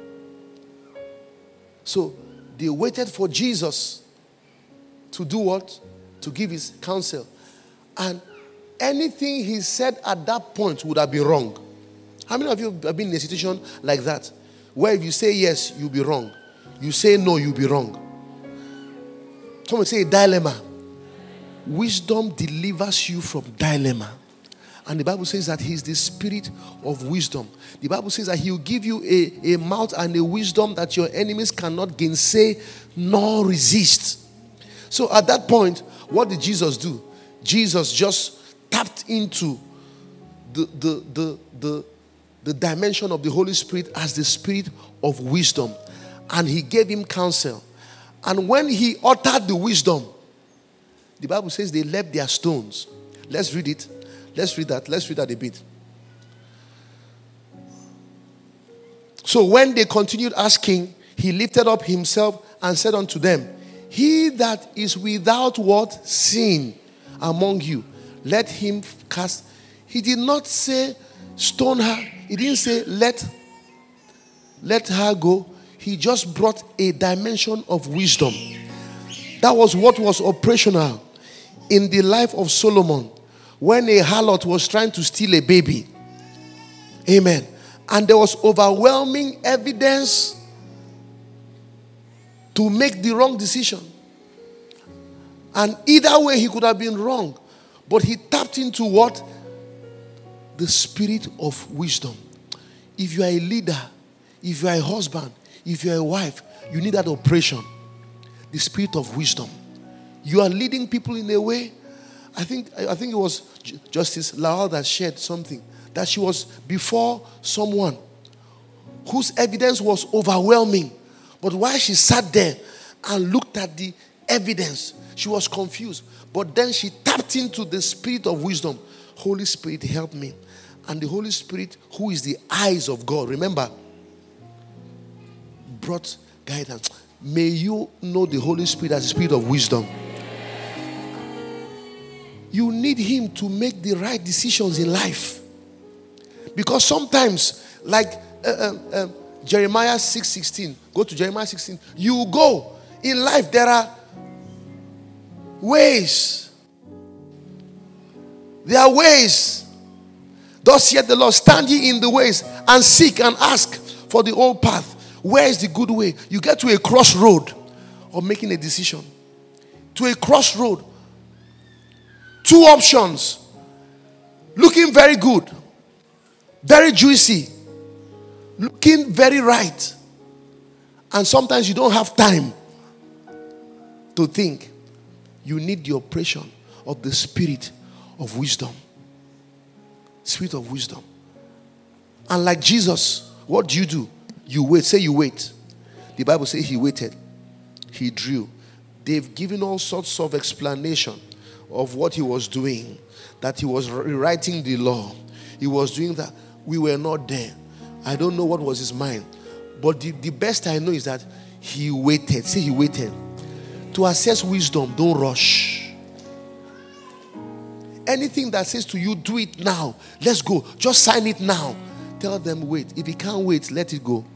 So they waited for Jesus to do what? To give his counsel. And anything he said at that point would have been wrong. How many of you have been in a situation like that? Where if you say yes, you'll be wrong. You say no, you'll be wrong. Someone say a dilemma. Wisdom delivers you from dilemma. And the Bible says that he is the spirit of wisdom. The Bible says that he will give you a, a mouth and a wisdom that your enemies cannot gainsay nor resist. So at that point, what did Jesus do? Jesus just tapped into the, the, the, the, the dimension of the Holy Spirit as the spirit of wisdom. And he gave him counsel. And when he uttered the wisdom, the Bible says they left their stones. Let's read it. Let's read that. Let's read that a bit. So when they continued asking, he lifted up himself and said unto them, he that is without what? Sin among you, let him cast. He did not say stone her. He didn't say let, let her go. He just brought a dimension of wisdom. That was what was operational in the life of Solomon when a harlot was trying to steal a baby. Amen. And there was overwhelming evidence to make the wrong decision. And either way, he could have been wrong. But he tapped into what? The spirit of wisdom. If you are a leader, if you are a husband, if you are a wife, you need that operation. The spirit of wisdom. You are leading people in a way. I think I think it was Justice Lawal that shared something. That she was before someone whose evidence was overwhelming. But while she sat there and looked at the evidence, she was confused. But then she tapped into the spirit of wisdom. Holy Spirit, help me. And the Holy Spirit, who is the eyes of God, remember, brought guidance. May you know the Holy Spirit as the spirit of wisdom. You need him to make the right decisions in life. Because sometimes, like uh, uh, uh, Jeremiah six sixteen, go to Jeremiah sixteen, you go. In life, there are ways. There are ways. Thus saith the Lord, stand ye in the ways and seek and ask for the old path. Where is the good way? You get to a crossroad of making a decision. To a crossroad. Two options. Looking very good. Very juicy. Looking very right. And sometimes you don't have time to think. You need the operation of the spirit of wisdom. Spirit of wisdom. And like Jesus, what do you do? You wait. Say you wait. The Bible says he waited. He drew. They've given all sorts of explanation of what he was doing. That he was rewriting the law. He was doing that. We were not there. I don't know what was his mind. But the, the best I know is that he waited. Say he waited. To assess wisdom, don't rush. Anything that says to you, do it now. Let's go. Just sign it now. Tell them, wait. If you can't wait, let it go.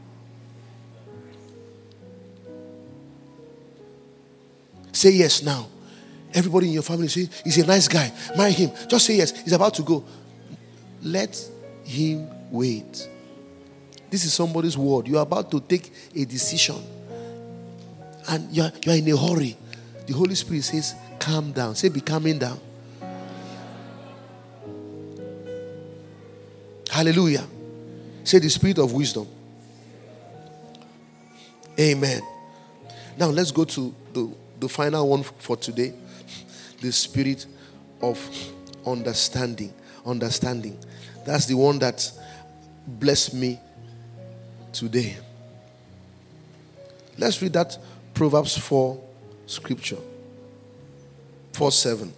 Say yes now. Everybody in your family say, he's a nice guy. Marry him. Just say yes. He's about to go. Let him wait. This is somebody's word. You're about to take a decision. And you're, you're in a hurry. The Holy Spirit says, calm down. Say, be calming down. Hallelujah. Say, the spirit of wisdom. Amen. Now let's go to the, the final one for today. The spirit of understanding. Understanding. That's the one that blessed me today. Let's read that Proverbs four scripture. four seven.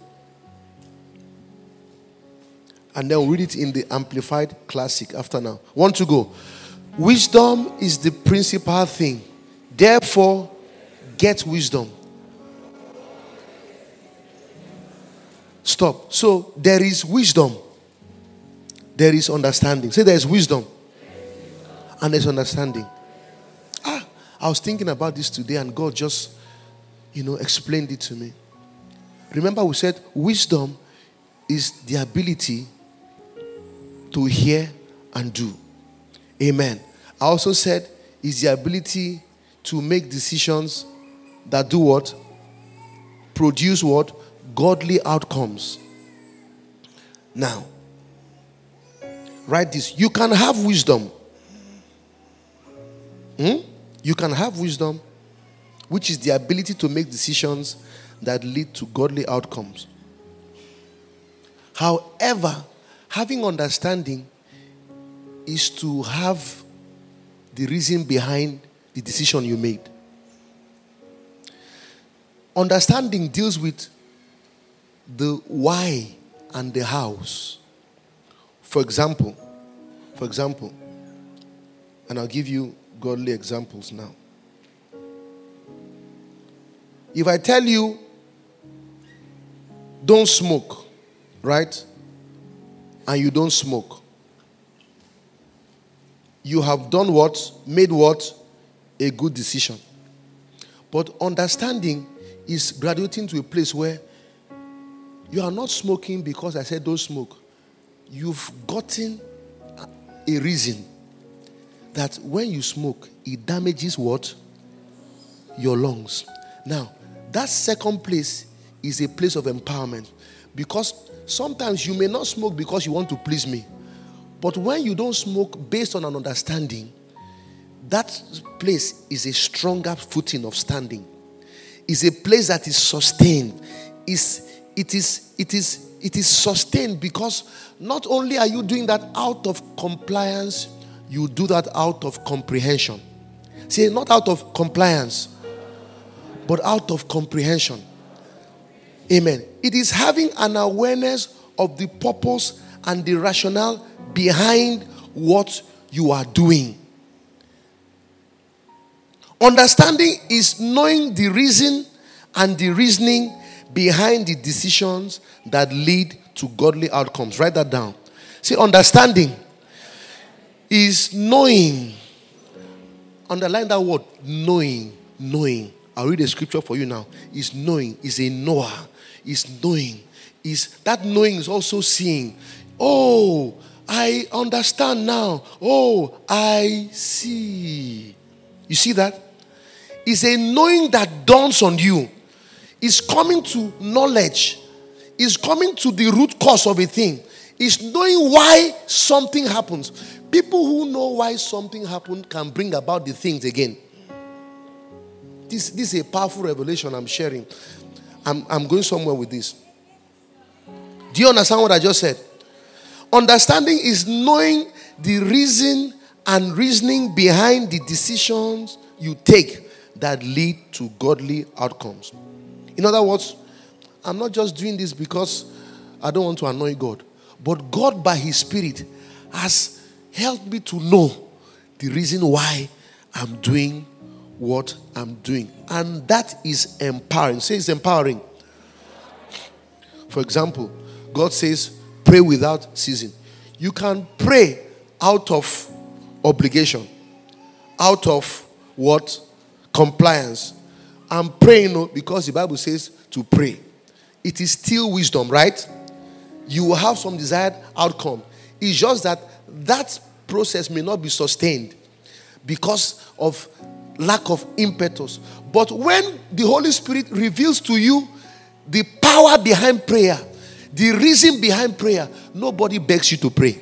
And then we'll read it in the Amplified Classic after now. One to go. Wisdom is the principal thing. Therefore, get wisdom. Stop. So, there is wisdom. There is understanding. Say, there is wisdom. And there's understanding. Ah, I was thinking about this today and God just, you know, explained it to me. Remember we said wisdom is the ability to hear and do. Amen. I also said is the ability to make decisions that do what? Produce what? Godly outcomes. Now, write this. You can have wisdom. Hmm? You can have wisdom, which is the ability to make decisions that lead to godly outcomes. However, having understanding is to have the reason behind the decision you made. Understanding deals with the why and the hows. For example, for example, and I'll give you godly examples now. If I tell you, don't smoke, right? And you don't smoke. You have done what? Made what? A good decision. But understanding is graduating to a place where you are not smoking because I said don't smoke. You've gotten a reason that when you smoke, it damages what? Your lungs. Now, that second place is a place of empowerment. Because sometimes you may not smoke because you want to please me. But when you don't smoke based on an understanding, that place is a stronger footing of standing. It's a place that is sustained. It's, it is, it is, it is sustained because not only are you doing that out of compliance, you do that out of comprehension. See, not out of compliance, but out of comprehension. Amen. It is having an awareness of the purpose and the rationale behind what you are doing. Understanding is knowing the reason and the reasoning behind the decisions that lead to godly outcomes. Write that down. See, understanding is knowing. Underline that word, knowing. Knowing. I'll read a scripture for you now. Is knowing. Is a knower. Is knowing. Is that knowing is also seeing. Oh, I understand now. Oh, I see. You see that? It's a knowing that dawns on you. It's coming to knowledge. It's coming to the root cause of a thing. It's knowing why something happens. People who know why something happened can bring about the things again. This, this is a powerful revelation I'm sharing. I'm, I'm going somewhere with this. Do you understand what I just said? Understanding is knowing the reason and reasoning behind the decisions you take that lead to godly outcomes. In other words, I'm not just doing this because I don't want to annoy God, but God by His Spirit has helped me to know the reason why I'm doing what I'm doing. And that is empowering. Say it's empowering. For example, God says, pray without ceasing. You can pray out of obligation, out of what? Compliance. I'm praying because the Bible says to pray. It is still wisdom, right? You will have some desired outcome. It's just that that process may not be sustained because of lack of impetus. But when the Holy Spirit reveals to you the power behind prayer, the reason behind prayer, nobody begs you to pray.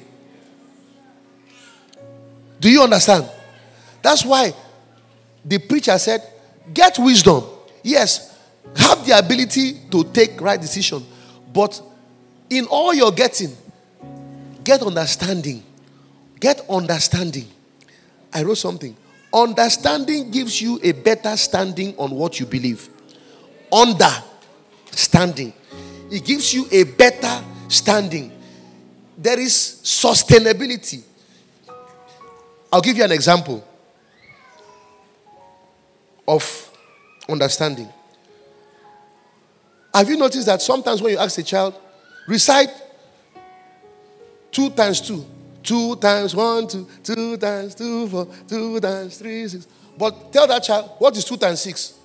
Do you understand? That's why the preacher said, get wisdom. Yes, have the ability to take right decision. But in all you're getting, get understanding. Get understanding. I wrote something. Understanding gives you a better standing on what you believe. Understanding. It gives you a better standing. There is sustainability. I'll give you an example of understanding. Have you noticed that sometimes when you ask a child, recite two times two, two times one, two, two times two, four, two times three, six. But tell that child, what is two times six?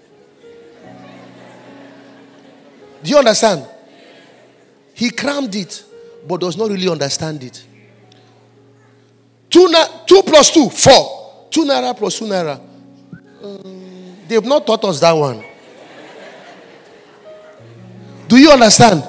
Do you understand? He crammed it, but does not really understand it. Two, na- two plus two, four. Two naira plus two naira. Um, they've not taught us that one. Do you understand?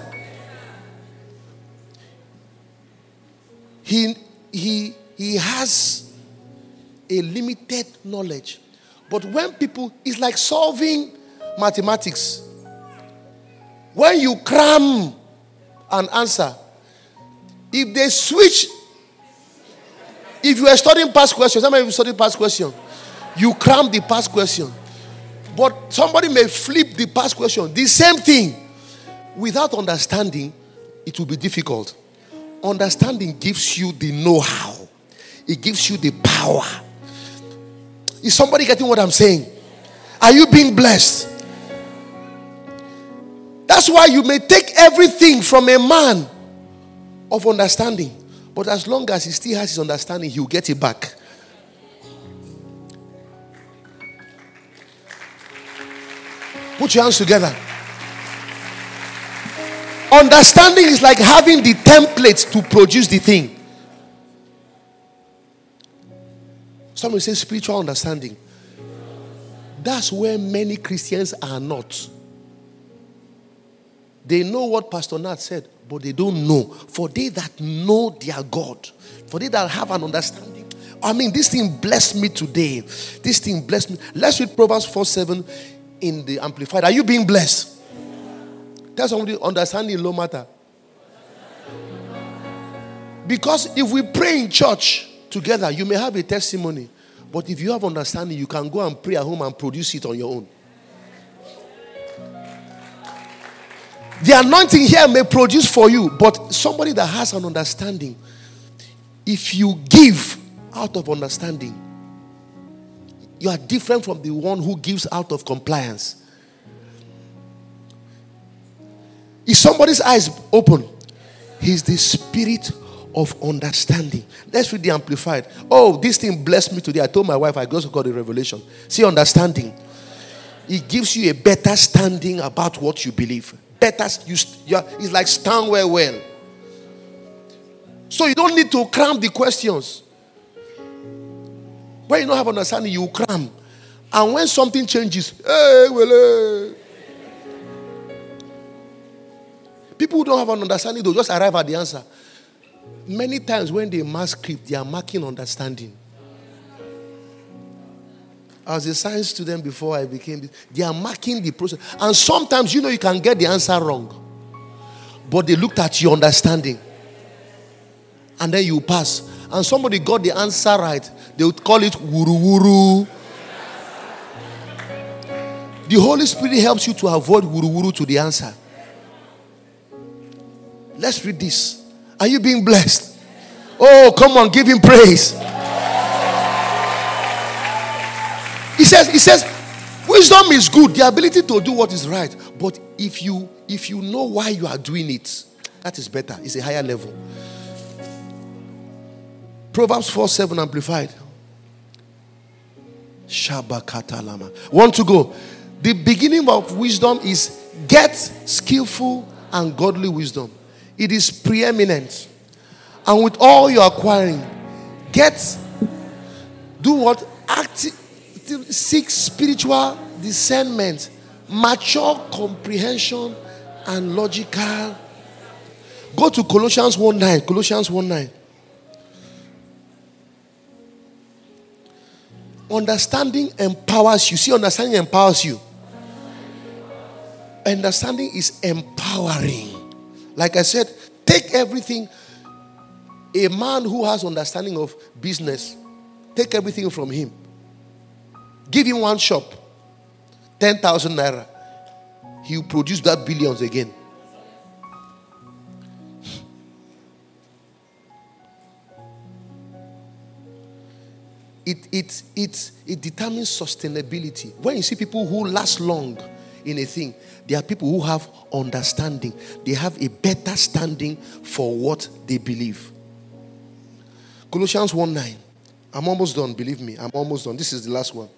He, he, he has a limited knowledge. But when people, it's like solving mathematics. When you cram an answer, if they switch, if you are studying past questions, how many of you studying past question? You cram the past question. But somebody may flip the past question. The same thing. Without understanding, it will be difficult. Understanding gives you the know-how. It gives you the power. Is somebody getting what I'm saying? Are you being blessed? That's why you may take everything from a man of understanding. But as long as he still has his understanding, he'll get it back. Put your hands together. Understanding is like having the template to produce the thing. Somebody say spiritual understanding. That's where many Christians are not. They know what Pastor Nat said, but they don't know. For they that know their God, for they that have an understanding. I mean, this thing blessed me today. This thing blessed me. Let's read Proverbs four seven in the Amplified. Are you being blessed? Tell somebody, understanding no matter. Because if we pray in church together, you may have a testimony. But if you have understanding, you can go and pray at home and produce it on your own. The anointing here may produce for you, but somebody that has an understanding, if you give out of understanding, you are different from the one who gives out of compliance. Is somebody's eyes open? He's the spirit of understanding. Let's read the Amplified. Oh, this thing blessed me today. I told my wife I just got a revelation. See, understanding. It gives you a better standing about what you believe. Better, you, you are, it's like stand well, well. So you don't need to cram the questions. When you don't have understanding, you cram. And when something changes, hey, well, hey. People who don't have an understanding, they'll just arrive at the answer. Many times when they mark script, they are marking understanding. I was a science student before I became this. They are marking the process. And sometimes, you know, you can get the answer wrong. But they looked at your understanding. And then you pass. And somebody got the answer right. They would call it wuru wuru. The Holy Spirit helps you to avoid wuru wuru to the answer. Let's read this. Are you being blessed? Oh, come on, give him praise. He says, he says, wisdom is good, the ability to do what is right. But if you if you know why you are doing it, that is better. It's a higher level. Proverbs four seven Amplified. Shabakatalama. Want to go? The beginning of wisdom is get skillful and godly wisdom. It is preeminent. And with all you're acquiring, get, do what? Active, seek spiritual discernment, mature comprehension, and logical. Go to Colossians one nine. Colossians one nine. Understanding empowers you. See, understanding empowers you. Understanding is empowering. Like I said, take everything. A man who has understanding of business, take everything from him. Give him one shop, ten thousand naira. He will produce that billions again. It, it, it, it determines sustainability. When you see people who last long in a thing, they are people who have understanding. They have a better standing for what they believe. Colossians one nine. I'm almost done, believe me. I'm almost done. This is the last one.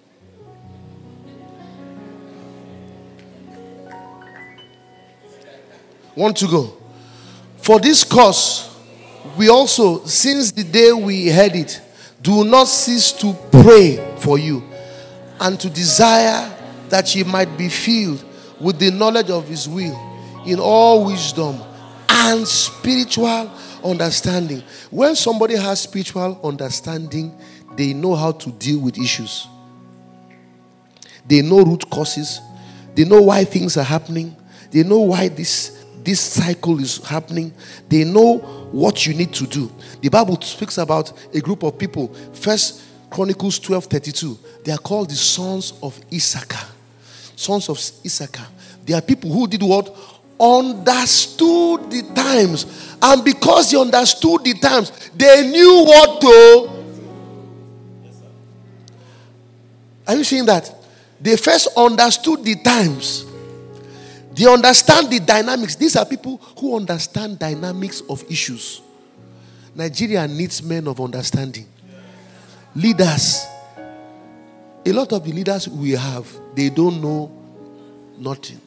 Want to go? For this cause, we also, since the day we heard it, do not cease to pray for you and to desire that ye might be filled with the knowledge of his will in all wisdom and spiritual understanding. When somebody has spiritual understanding, they know how to deal with issues. They know root causes. They know why things are happening. They know why this This cycle is happening. They know what you need to do. The Bible speaks about a group of people. First Chronicles twelve thirty-two. They are called the sons of Issachar. Sons of Issachar. They are people who did what? Understood the times. And because they understood the times, they knew what to. Are you seeing that? They first understood the times. They understand the dynamics. These are people who understand dynamics of issues. Nigeria needs men of understanding. Leaders. A lot of the leaders we have, they don't know nothing.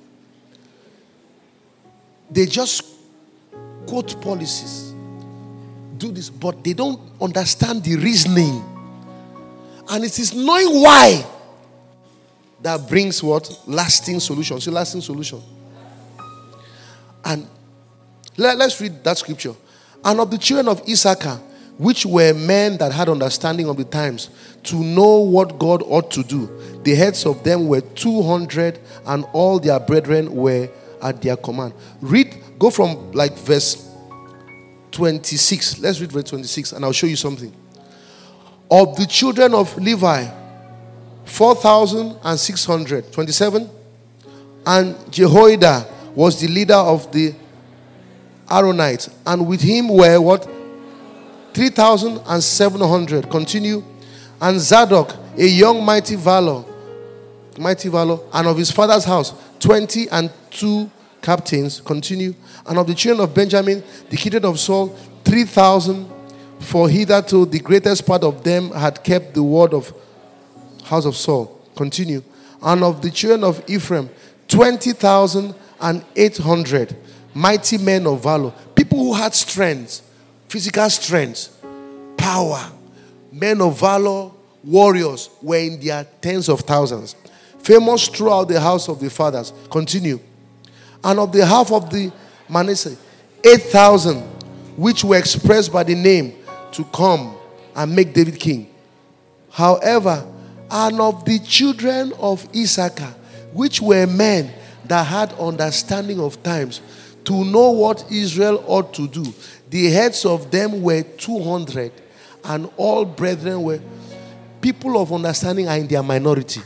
They just quote policies. Do this, but they don't understand the reasoning. And it is knowing why that brings what? Lasting solution. See, lasting solution. And let, let's read that scripture. And of the children of Issachar, which were men that had understanding of the times, to know what God ought to do, the heads of them were two hundred, and all their brethren were at their command. Read, go from like verse twenty-six. Let's read verse twenty-six, and I'll show you something. Of the children of Levi, four thousand six hundred. twenty-seven. And Jehoiada was the leader of the Aaronites, and with him were what? three thousand seven hundred. Continue. And Zadok, a young mighty valor, mighty valor, and of his father's house, twenty and two captains. Continue. And of the children of Benjamin, the kindred of Saul, three thousand, for hitherto the greatest part of them had kept the word of house of Saul. Continue. And of the children of Ephraim, twenty thousand and eight hundred, mighty men of valor, people who had strength, physical strength, power, men of valor, warriors, were in their tens of thousands, famous throughout the house of the fathers. Continue. And of the half of the Manasseh, eight thousand, which were expressed by the name to come and make David king. However, and of the children of Issachar, which were men that had understanding of times, to know what Israel ought to do, the heads of them were two hundred, and all brethren were. People of understanding are in their minority.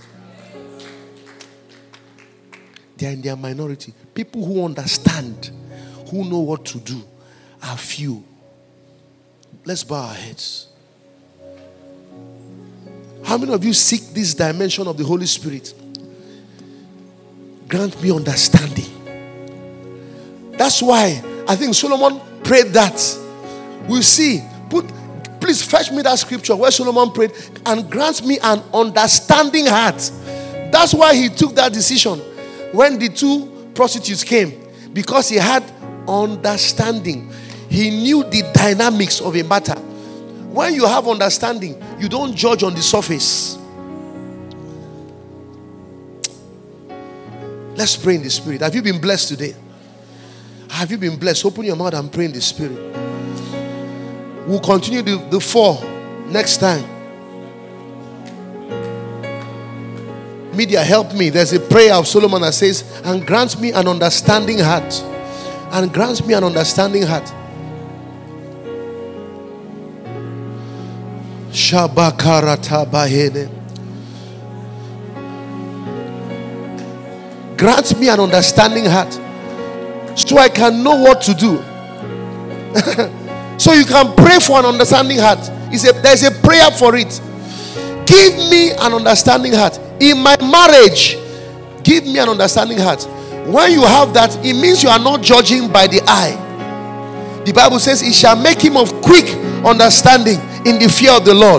They are in their minority. People who understand, who know what to do, are few. Let's bow our heads. How many of you seek this dimension of the Holy Spirit? Grant me understanding. That's why I think Solomon prayed that. We'll see. Put, please fetch me that scripture where Solomon prayed, and grant me an understanding heart. That's why he took that decision when the two prostitutes came, because he had understanding. He knew the dynamics of a matter. When you have understanding, you don't judge on the surface. Let's pray in the Spirit. Have you been blessed today? Have you been blessed? Open your mouth and pray in the Spirit. We'll continue the, the four next time. Media, help me. There's a prayer of Solomon that says, and grant me an understanding heart. And grant me an understanding heart. Shabakarata bahene. Grant me an understanding heart, so I can know what to do. So you can pray for an understanding heart. It's a, there's a prayer for it. Give me an understanding heart. In my marriage, give me an understanding heart. When you have that, it means you are not judging by the eye. The Bible says, it shall make him of quick understanding in the fear of the Lord.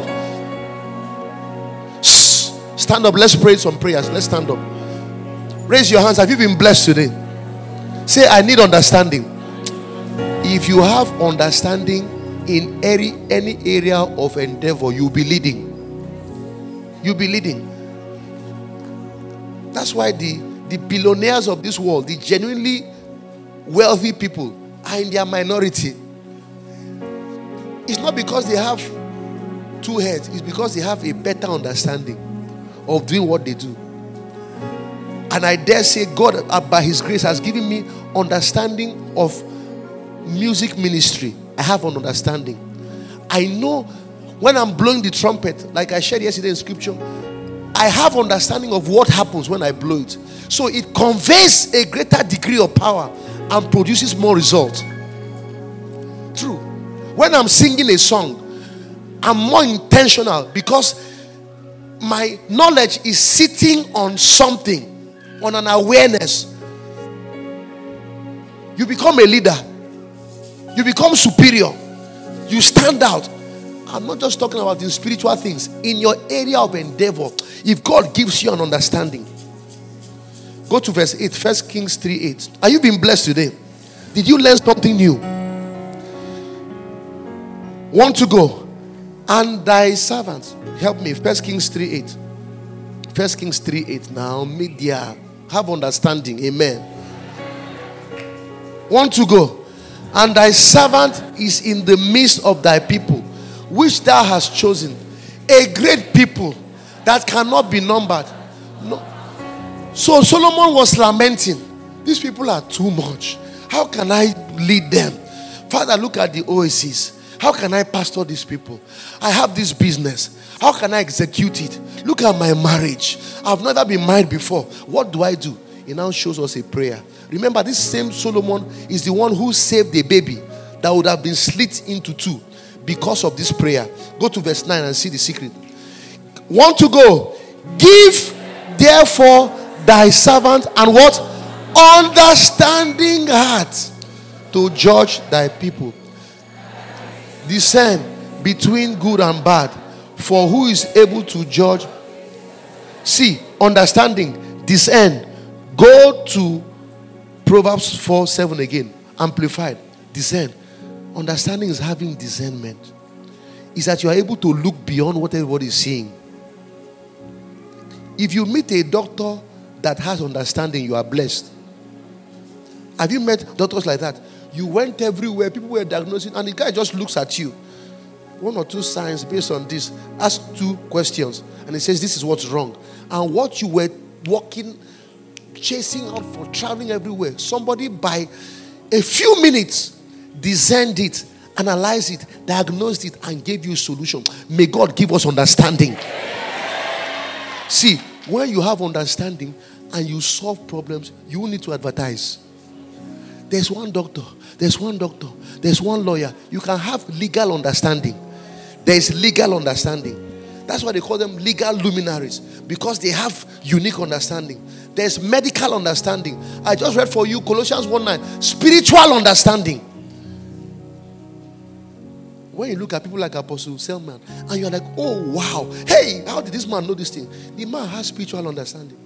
Stand up. Let's pray some prayers. Let's stand up. Raise your hands. Have you been blessed today? Say, I need understanding. If you have understanding in any, any area of endeavor, you'll be leading. You'll be leading. That's why the, the billionaires of this world, the genuinely wealthy people, are in their minority. It's not because they have two heads. It's because they have a better understanding of doing what they do. And I dare say God, by His grace, has given me understanding of music ministry. I have an understanding. I know when I'm blowing the trumpet, like I shared yesterday in scripture, I have understanding of what happens when I blow it. So it conveys a greater degree of power and produces more result. True. When I'm singing a song, I'm more intentional because my knowledge is sitting on something, on an awareness. You become a leader. You become superior. You stand out. I'm not just talking about in spiritual things. In your area of endeavor, if God gives you an understanding. Go to verse eight. First Kings three eight. Are you being blessed today? Did you learn something new? Want to go? And thy servants. Help me. First Kings three eight. First Kings three eight. Now, media. Have understanding. Amen. Want to go? And thy servant is in the midst of thy people, which thou hast chosen, a great people that cannot be numbered. No. So Solomon was lamenting, these people are too much. How can I lead them? Father, look at the oases. How can I pastor these people? I have this business. How can I execute it? Look at my marriage. I've never been married before. What do I do? He now shows us a prayer. Remember, this same Solomon is the one who saved the baby that would have been slit into two because of this prayer. Go to verse nine and see the secret. Want to go? Give therefore thy servant and what? Understanding heart to judge thy people. Discern between good and bad. For who is able to judge? See, understanding, discern. Go to Proverbs four seven again. Amplified. Discern. Understanding is having discernment. Is that you are able to look beyond what everybody is seeing. If you meet a doctor that has understanding, you are blessed. Have you met doctors like that? You went everywhere, people were diagnosing, and the guy just looks at you. One or two signs based on this. Ask two questions, and he says, this is what's wrong. And what you were walking, chasing out for, traveling everywhere, somebody by a few minutes discerned it, analyzed it, diagnosed it, and gave you a solution. May God give us understanding. See, when you have understanding and you solve problems, you need to advertise. There's one doctor, there's one doctor, there's one lawyer. You can have legal understanding. There's legal understanding. That's why they call them legal luminaries, because they have unique understanding. There's medical understanding. I just read for you Colossians one nine. Spiritual understanding. When you look at people like Apostle Selman and you're like, oh wow, hey, how did this man know this thing? The man has spiritual understanding.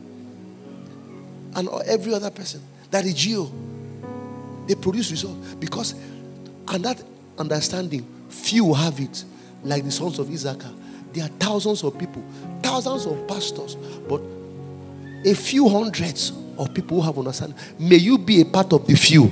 And every other person. That is Geo. They produce results because, and that understanding, few have it, like the sons of Issachar. There are thousands of people, thousands of pastors, but a few hundreds of people who have understanding. May you be a part of the few.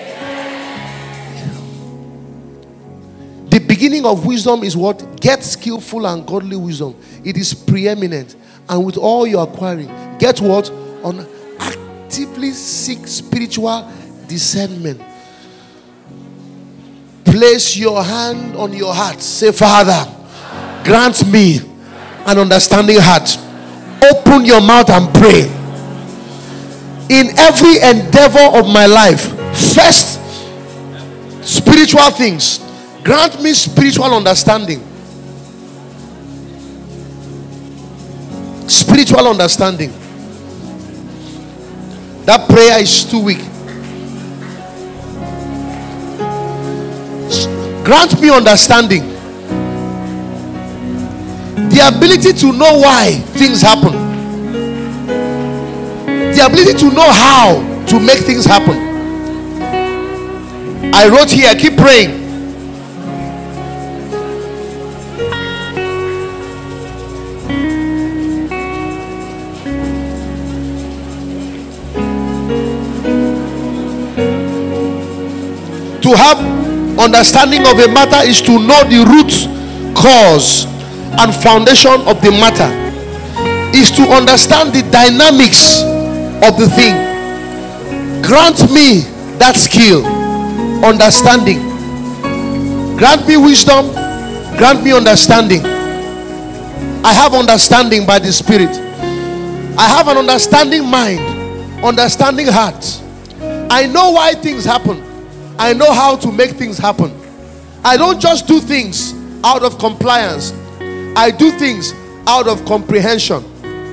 The beginning of wisdom is what? Get skillful and godly wisdom. It is preeminent. And with all your acquiring, get what? On actively seek spiritual discernment. Place your hand on your heart. Say, Father, grant me an understanding heart. Open your mouth and pray. In every endeavor of my life, first, spiritual things. Grant me spiritual understanding. Spiritual understanding. That prayer is too weak. Grant me understanding. The ability to know why things happen. The ability to know how to make things happen. I wrote here, keep praying. To have understanding of a matter is to know the root cause and foundation of the matter. Is to understand the dynamics of the thing. Grant me that skill, understanding. Grant me wisdom, grant me understanding. I have understanding by the Spirit. I have an understanding mind, understanding heart. I know why things happen. I know how to make things happen. I don't just do things out of compliance. I do things out of comprehension.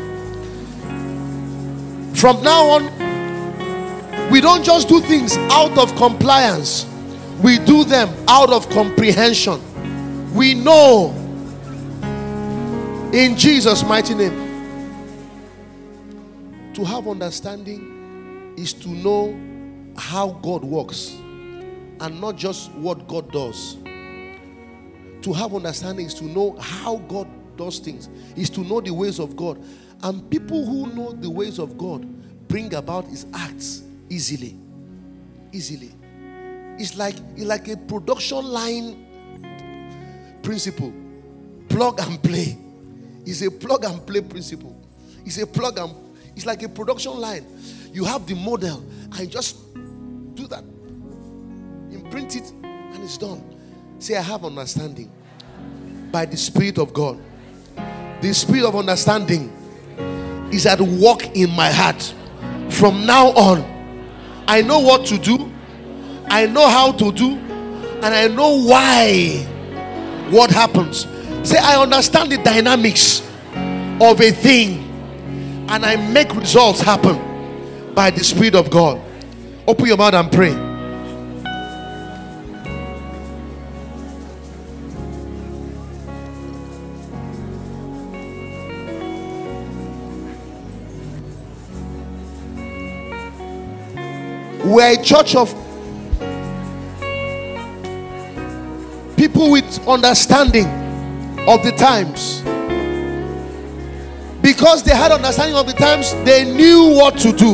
From now on, we don't just do things out of compliance. We do them out of comprehension. We know in Jesus' mighty name. To have understanding is to know how God works and not just what God does. To have understanding is to know how God does things, is to know the ways of God. And people who know the ways of God bring about his acts easily. Easily. It's like, it's like a production line principle. Plug and play. It's a plug and play principle. It's a plug and it's like a production line. You have the model and just do that. Imprint it and it's done. Say, I have understanding by the Spirit of God. The Spirit of understanding is at work in my heart. From now on, I know what to do, I know how to do, and I know why what happens. Say, I understand the dynamics of a thing and I make results happen by the Spirit of God. Open your mouth and pray. We're a church of people with understanding of the times. Because they had understanding of the times, they knew what to do.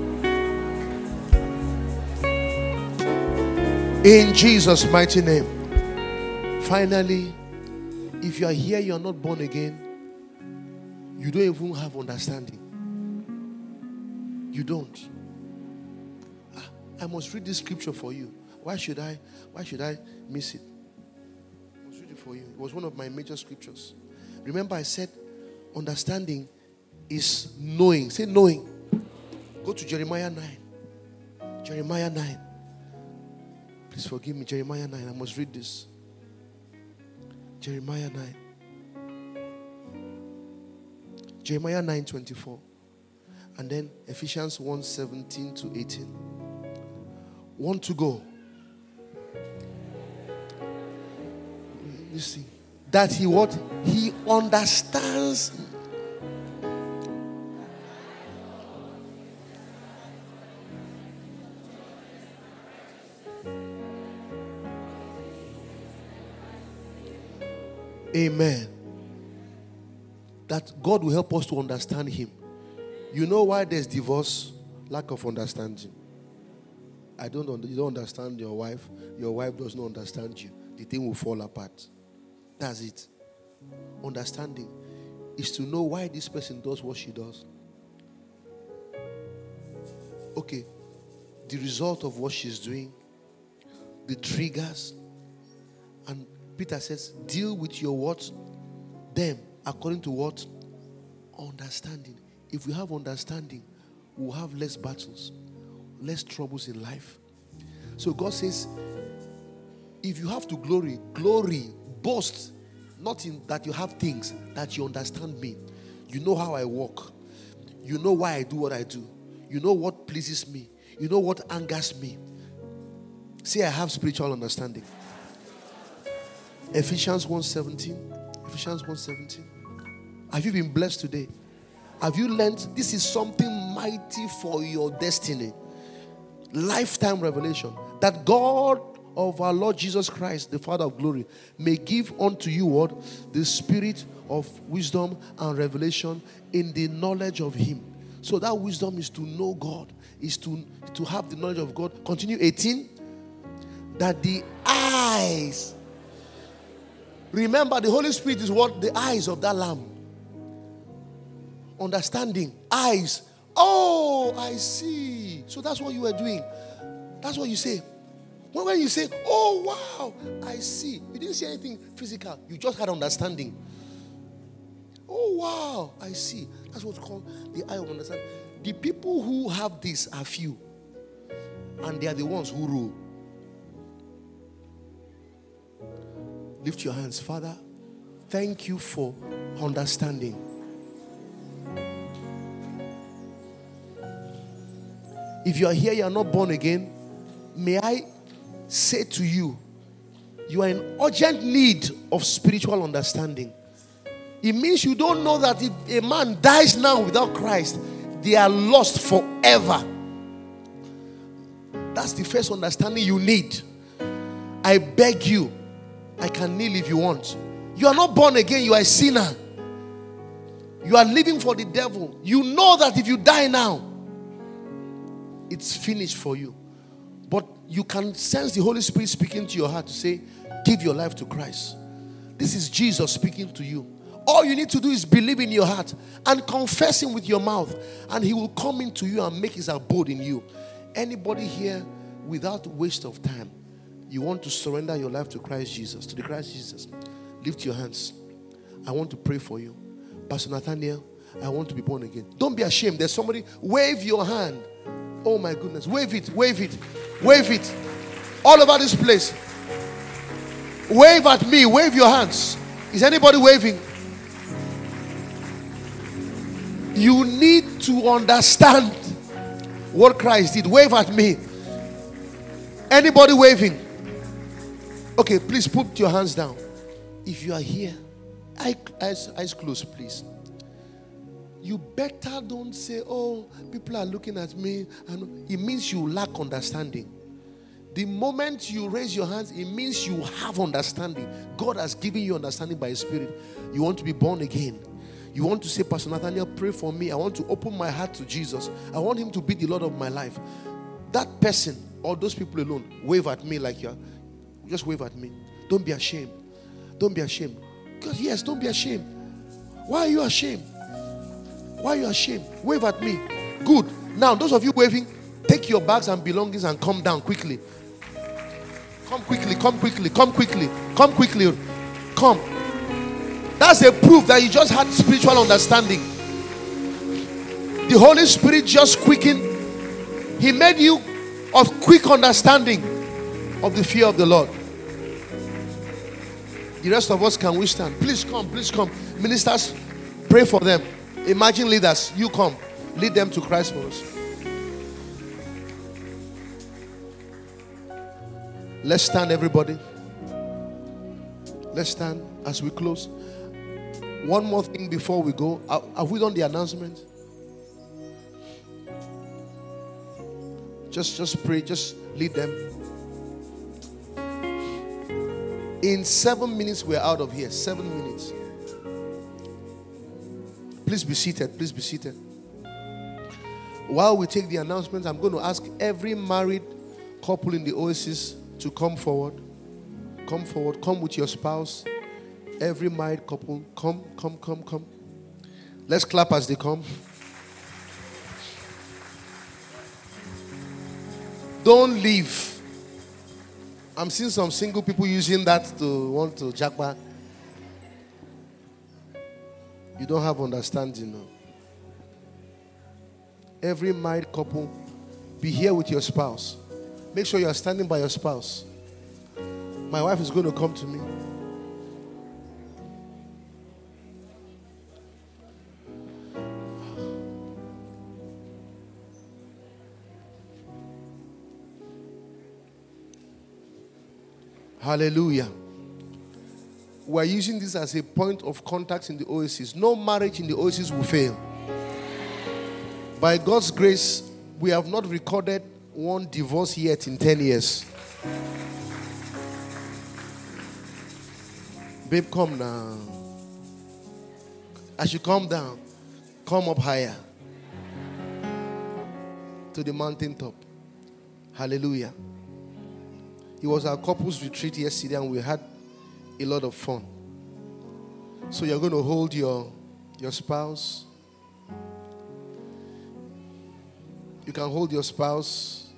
In Jesus' mighty name. Finally, if you are here, you are not born again, you don't even have understanding. You don't. I must read this scripture for you. Why should I? Why should I miss it? I must read it for you. It was one of my major scriptures. Remember, I said understanding is knowing. Say knowing. Go to Jeremiah nine. Jeremiah nine. Please forgive me. Jeremiah nine. I must read this. Jeremiah nine. Jeremiah nine twenty-four. And then Ephesians one seventeen to eighteen. Want to go. You see that he what? He understands. Amen. That God will help us to understand him. You know why there's divorce? Lack of understanding. I don't under, you don't understand your wife. Your wife does not understand you. The thing will fall apart. That's it. Understanding is to know why this person does what she does. Okay. The result of what she's doing, the triggers. And Peter says, deal with your what? Them according to what? Understanding. If we have understanding, we'll have less battles, less troubles in life. So God says, if you have to glory, glory, boast, not in that you have things, that you understand me. You know how I walk. You know why I do what I do. You know what pleases me. You know what angers me. Say, I have spiritual understanding. Ephesians one seventeen. Ephesians one seventeen. Have you been blessed today? Have you learned this is something mighty for your destiny? Lifetime revelation. That God of our Lord Jesus Christ, the Father of glory, may give unto you what? The spirit of wisdom and revelation in the knowledge of Him. So that wisdom is to know God, is to, to have the knowledge of God. Continue eighteen. That the eyes. Remember, the Holy Spirit is what? The eyes of that lamb. Understanding. Eyes. Oh, I see. So that's what you were doing. That's what you say. When, when you say, oh, wow, I see. You didn't see anything physical. You just had understanding. Oh, wow, I see. That's what's called the eye of understanding. The people who have this are few. And they are the ones who rule. Lift your hands. Father, thank you for understanding. If you are here, you are not born again, may I say to you, you are in urgent need of spiritual understanding. It means you don't know that if a man dies now without Christ, they are lost forever. That's the first understanding you need. I beg you, I can kneel if you want. You are not born again, you are a sinner. You are living for the devil. You know that if you die now, it's finished for you. But you can sense the Holy Spirit speaking to your heart to say, give your life to Christ. This is Jesus speaking to you. All you need to do is believe in your heart and confess Him with your mouth, and He will come into you and make His abode in you. Anybody here, without waste of time, you want to surrender your life to Christ Jesus, to the Christ Jesus, lift your hands. I want to pray for you. Pastor Nathaniel, I want to be born again. Don't be ashamed. There's somebody, wave your hand. Oh my goodness. Wave it, wave it, wave it. All over this place. Wave at me, wave your hands. Is anybody waving? You need to understand what Christ did. Wave at me. Anybody waving? Okay, please put your hands down. If you are here, eyes, eyes closed, please. You better don't say, oh, people are looking at me. And it means you lack understanding. The moment you raise your hands, it means you have understanding. God has given you understanding by His Spirit. You want to be born again. You want to say, Pastor Nathaniel, pray for me. I want to open my heart to Jesus. I want Him to be the Lord of my life. That person or those people alone, wave at me like you're, just wave at me. Don't be ashamed. Don't be ashamed. God, yes, don't be ashamed. Why are you ashamed? Why are you ashamed? Wave at me. Good. Now, those of you waving, take your bags and belongings and come down quickly. Come quickly, come quickly, come quickly, come quickly. Come. That's a proof that you just had spiritual understanding. The Holy Spirit just quickened. He made you of quick understanding of the fear of the Lord. The rest of us, can we stand? Please come, please come. Ministers, pray for them. Imagine leaders, you come. Lead them to Christ for us. Let's stand, everybody. Let's stand as we close. One more thing before we go. Have we done the announcement? Just, just pray. Just lead them. In seven minutes, we're out of here. Seven minutes. Please be seated. Please be seated. While we take the announcements, I'm going to ask every married couple in the Oasis to come forward. Come forward. Come with your spouse. Every married couple, come, come, come, come. Let's clap as they come. Don't leave. I'm seeing some single people using that to want to jackpot. You don't have understanding. No? Every married couple, be here with your spouse. Make sure you are standing by your spouse. My wife is going to come to me. Hallelujah. We're using this as a point of contact in the Oasis. No marriage in the Oasis will fail. By God's grace, we have not recorded one divorce yet in ten years. Babe, come now. As you come down, come up higher to the mountaintop. Hallelujah. It was our couples retreat yesterday and we had a lot of fun. So you're going to hold your, your spouse. You can hold your spouse.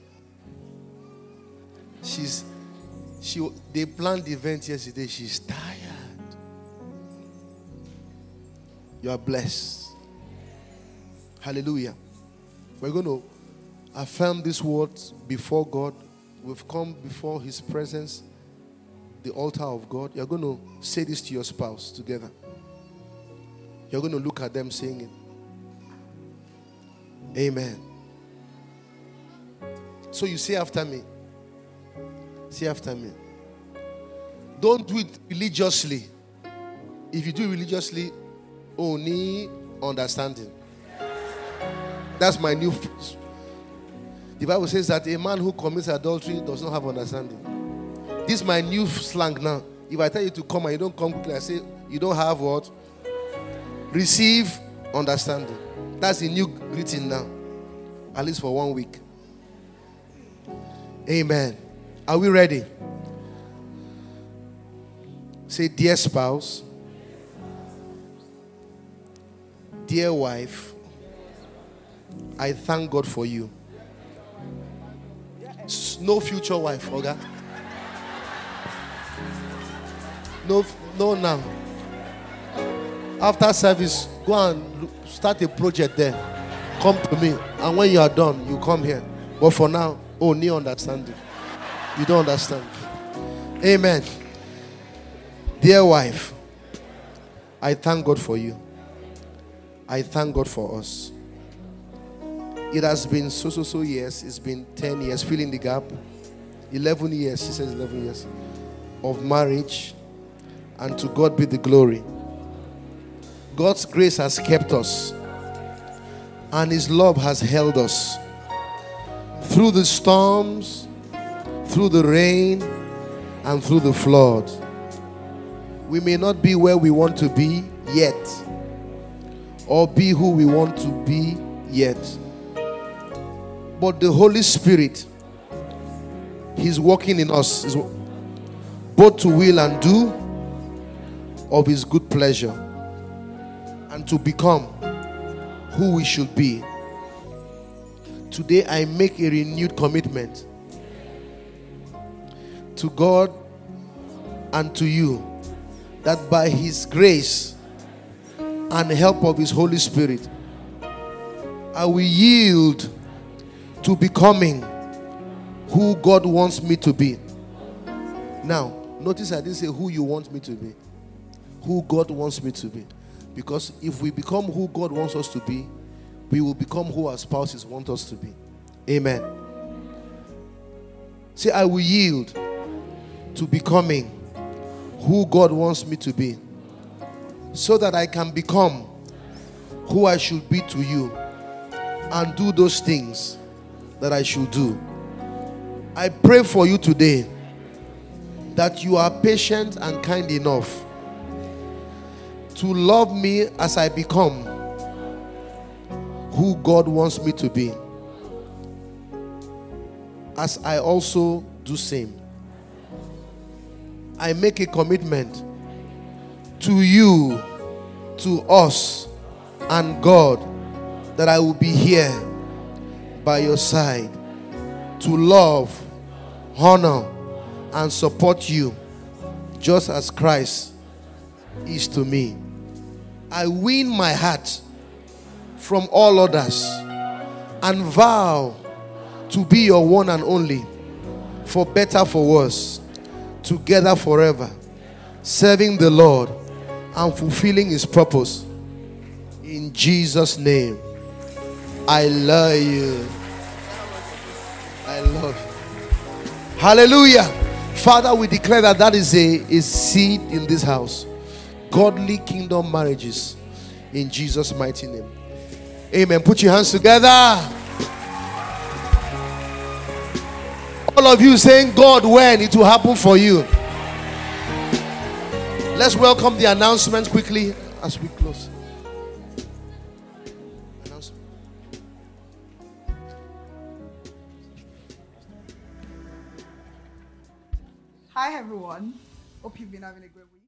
She's she they planned the event yesterday. She's tired. You are blessed. Hallelujah. We're going to affirm these words before God. We've come before His presence, the altar of God. You're going to say this to your spouse together. You're going to look at them saying it. Amen. So you say after me. Say after me. Don't do it religiously. If you do it religiously, only understanding. That's my new... The Bible says that a man who commits adultery does not have understanding. This is my new slang now. If I tell you to come and you don't come quickly, I say, you don't have what? Receive understanding. That's a new greeting now. At least for one week. Amen. Are we ready? Say, dear spouse, dear wife, I thank God for you. No future wife, okay? No, no now. After service, go and start a project there. Come to me. And when you are done, you come here. But for now, only understanding. You don't understand. Amen. Dear wife, I thank God for you. I thank God for us. It has been so, so, so years. It's been ten years. Fill in the gap. eleven years. She says eleven years of marriage. And to God be the glory. God's grace has kept us. And His love has held us. Through the storms, through the rain, and through the flood. We may not be where we want to be yet. Or be who we want to be yet. But the Holy Spirit, He's working in us, He's both to will and do of His good pleasure, and to become who we should be. Today I make a renewed commitment to God and to you, that by His grace and help of His Holy Spirit, I will yield to becoming who God wants me to be. Now, notice I didn't say who you want me to be. Who God wants me to be. Because if we become who God wants us to be, we will become who our spouses want us to be. Amen. Say, I will yield to becoming who God wants me to be, so that I can become who I should be to you and do those things that I should do. I pray for you today that you are patient and kind enough to love me as I become who God wants me to be, as I also do same. I make a commitment to you, to us, and God, that I will be here by your side to love, honor, and support you just as Christ is to me. I win my heart from all others and vow to be your one and only, for better, for worse, together forever, serving the Lord and fulfilling his purpose. In Jesus' name, I love you. I love you. Hallelujah. Father, we declare that that is a, a seed in this house. Godly kingdom marriages. In Jesus' mighty name. Amen. Put your hands together. All of you saying, God, when it will happen for you. Let's welcome the announcements quickly as we close. Hi everyone. Hope you've been having a great week.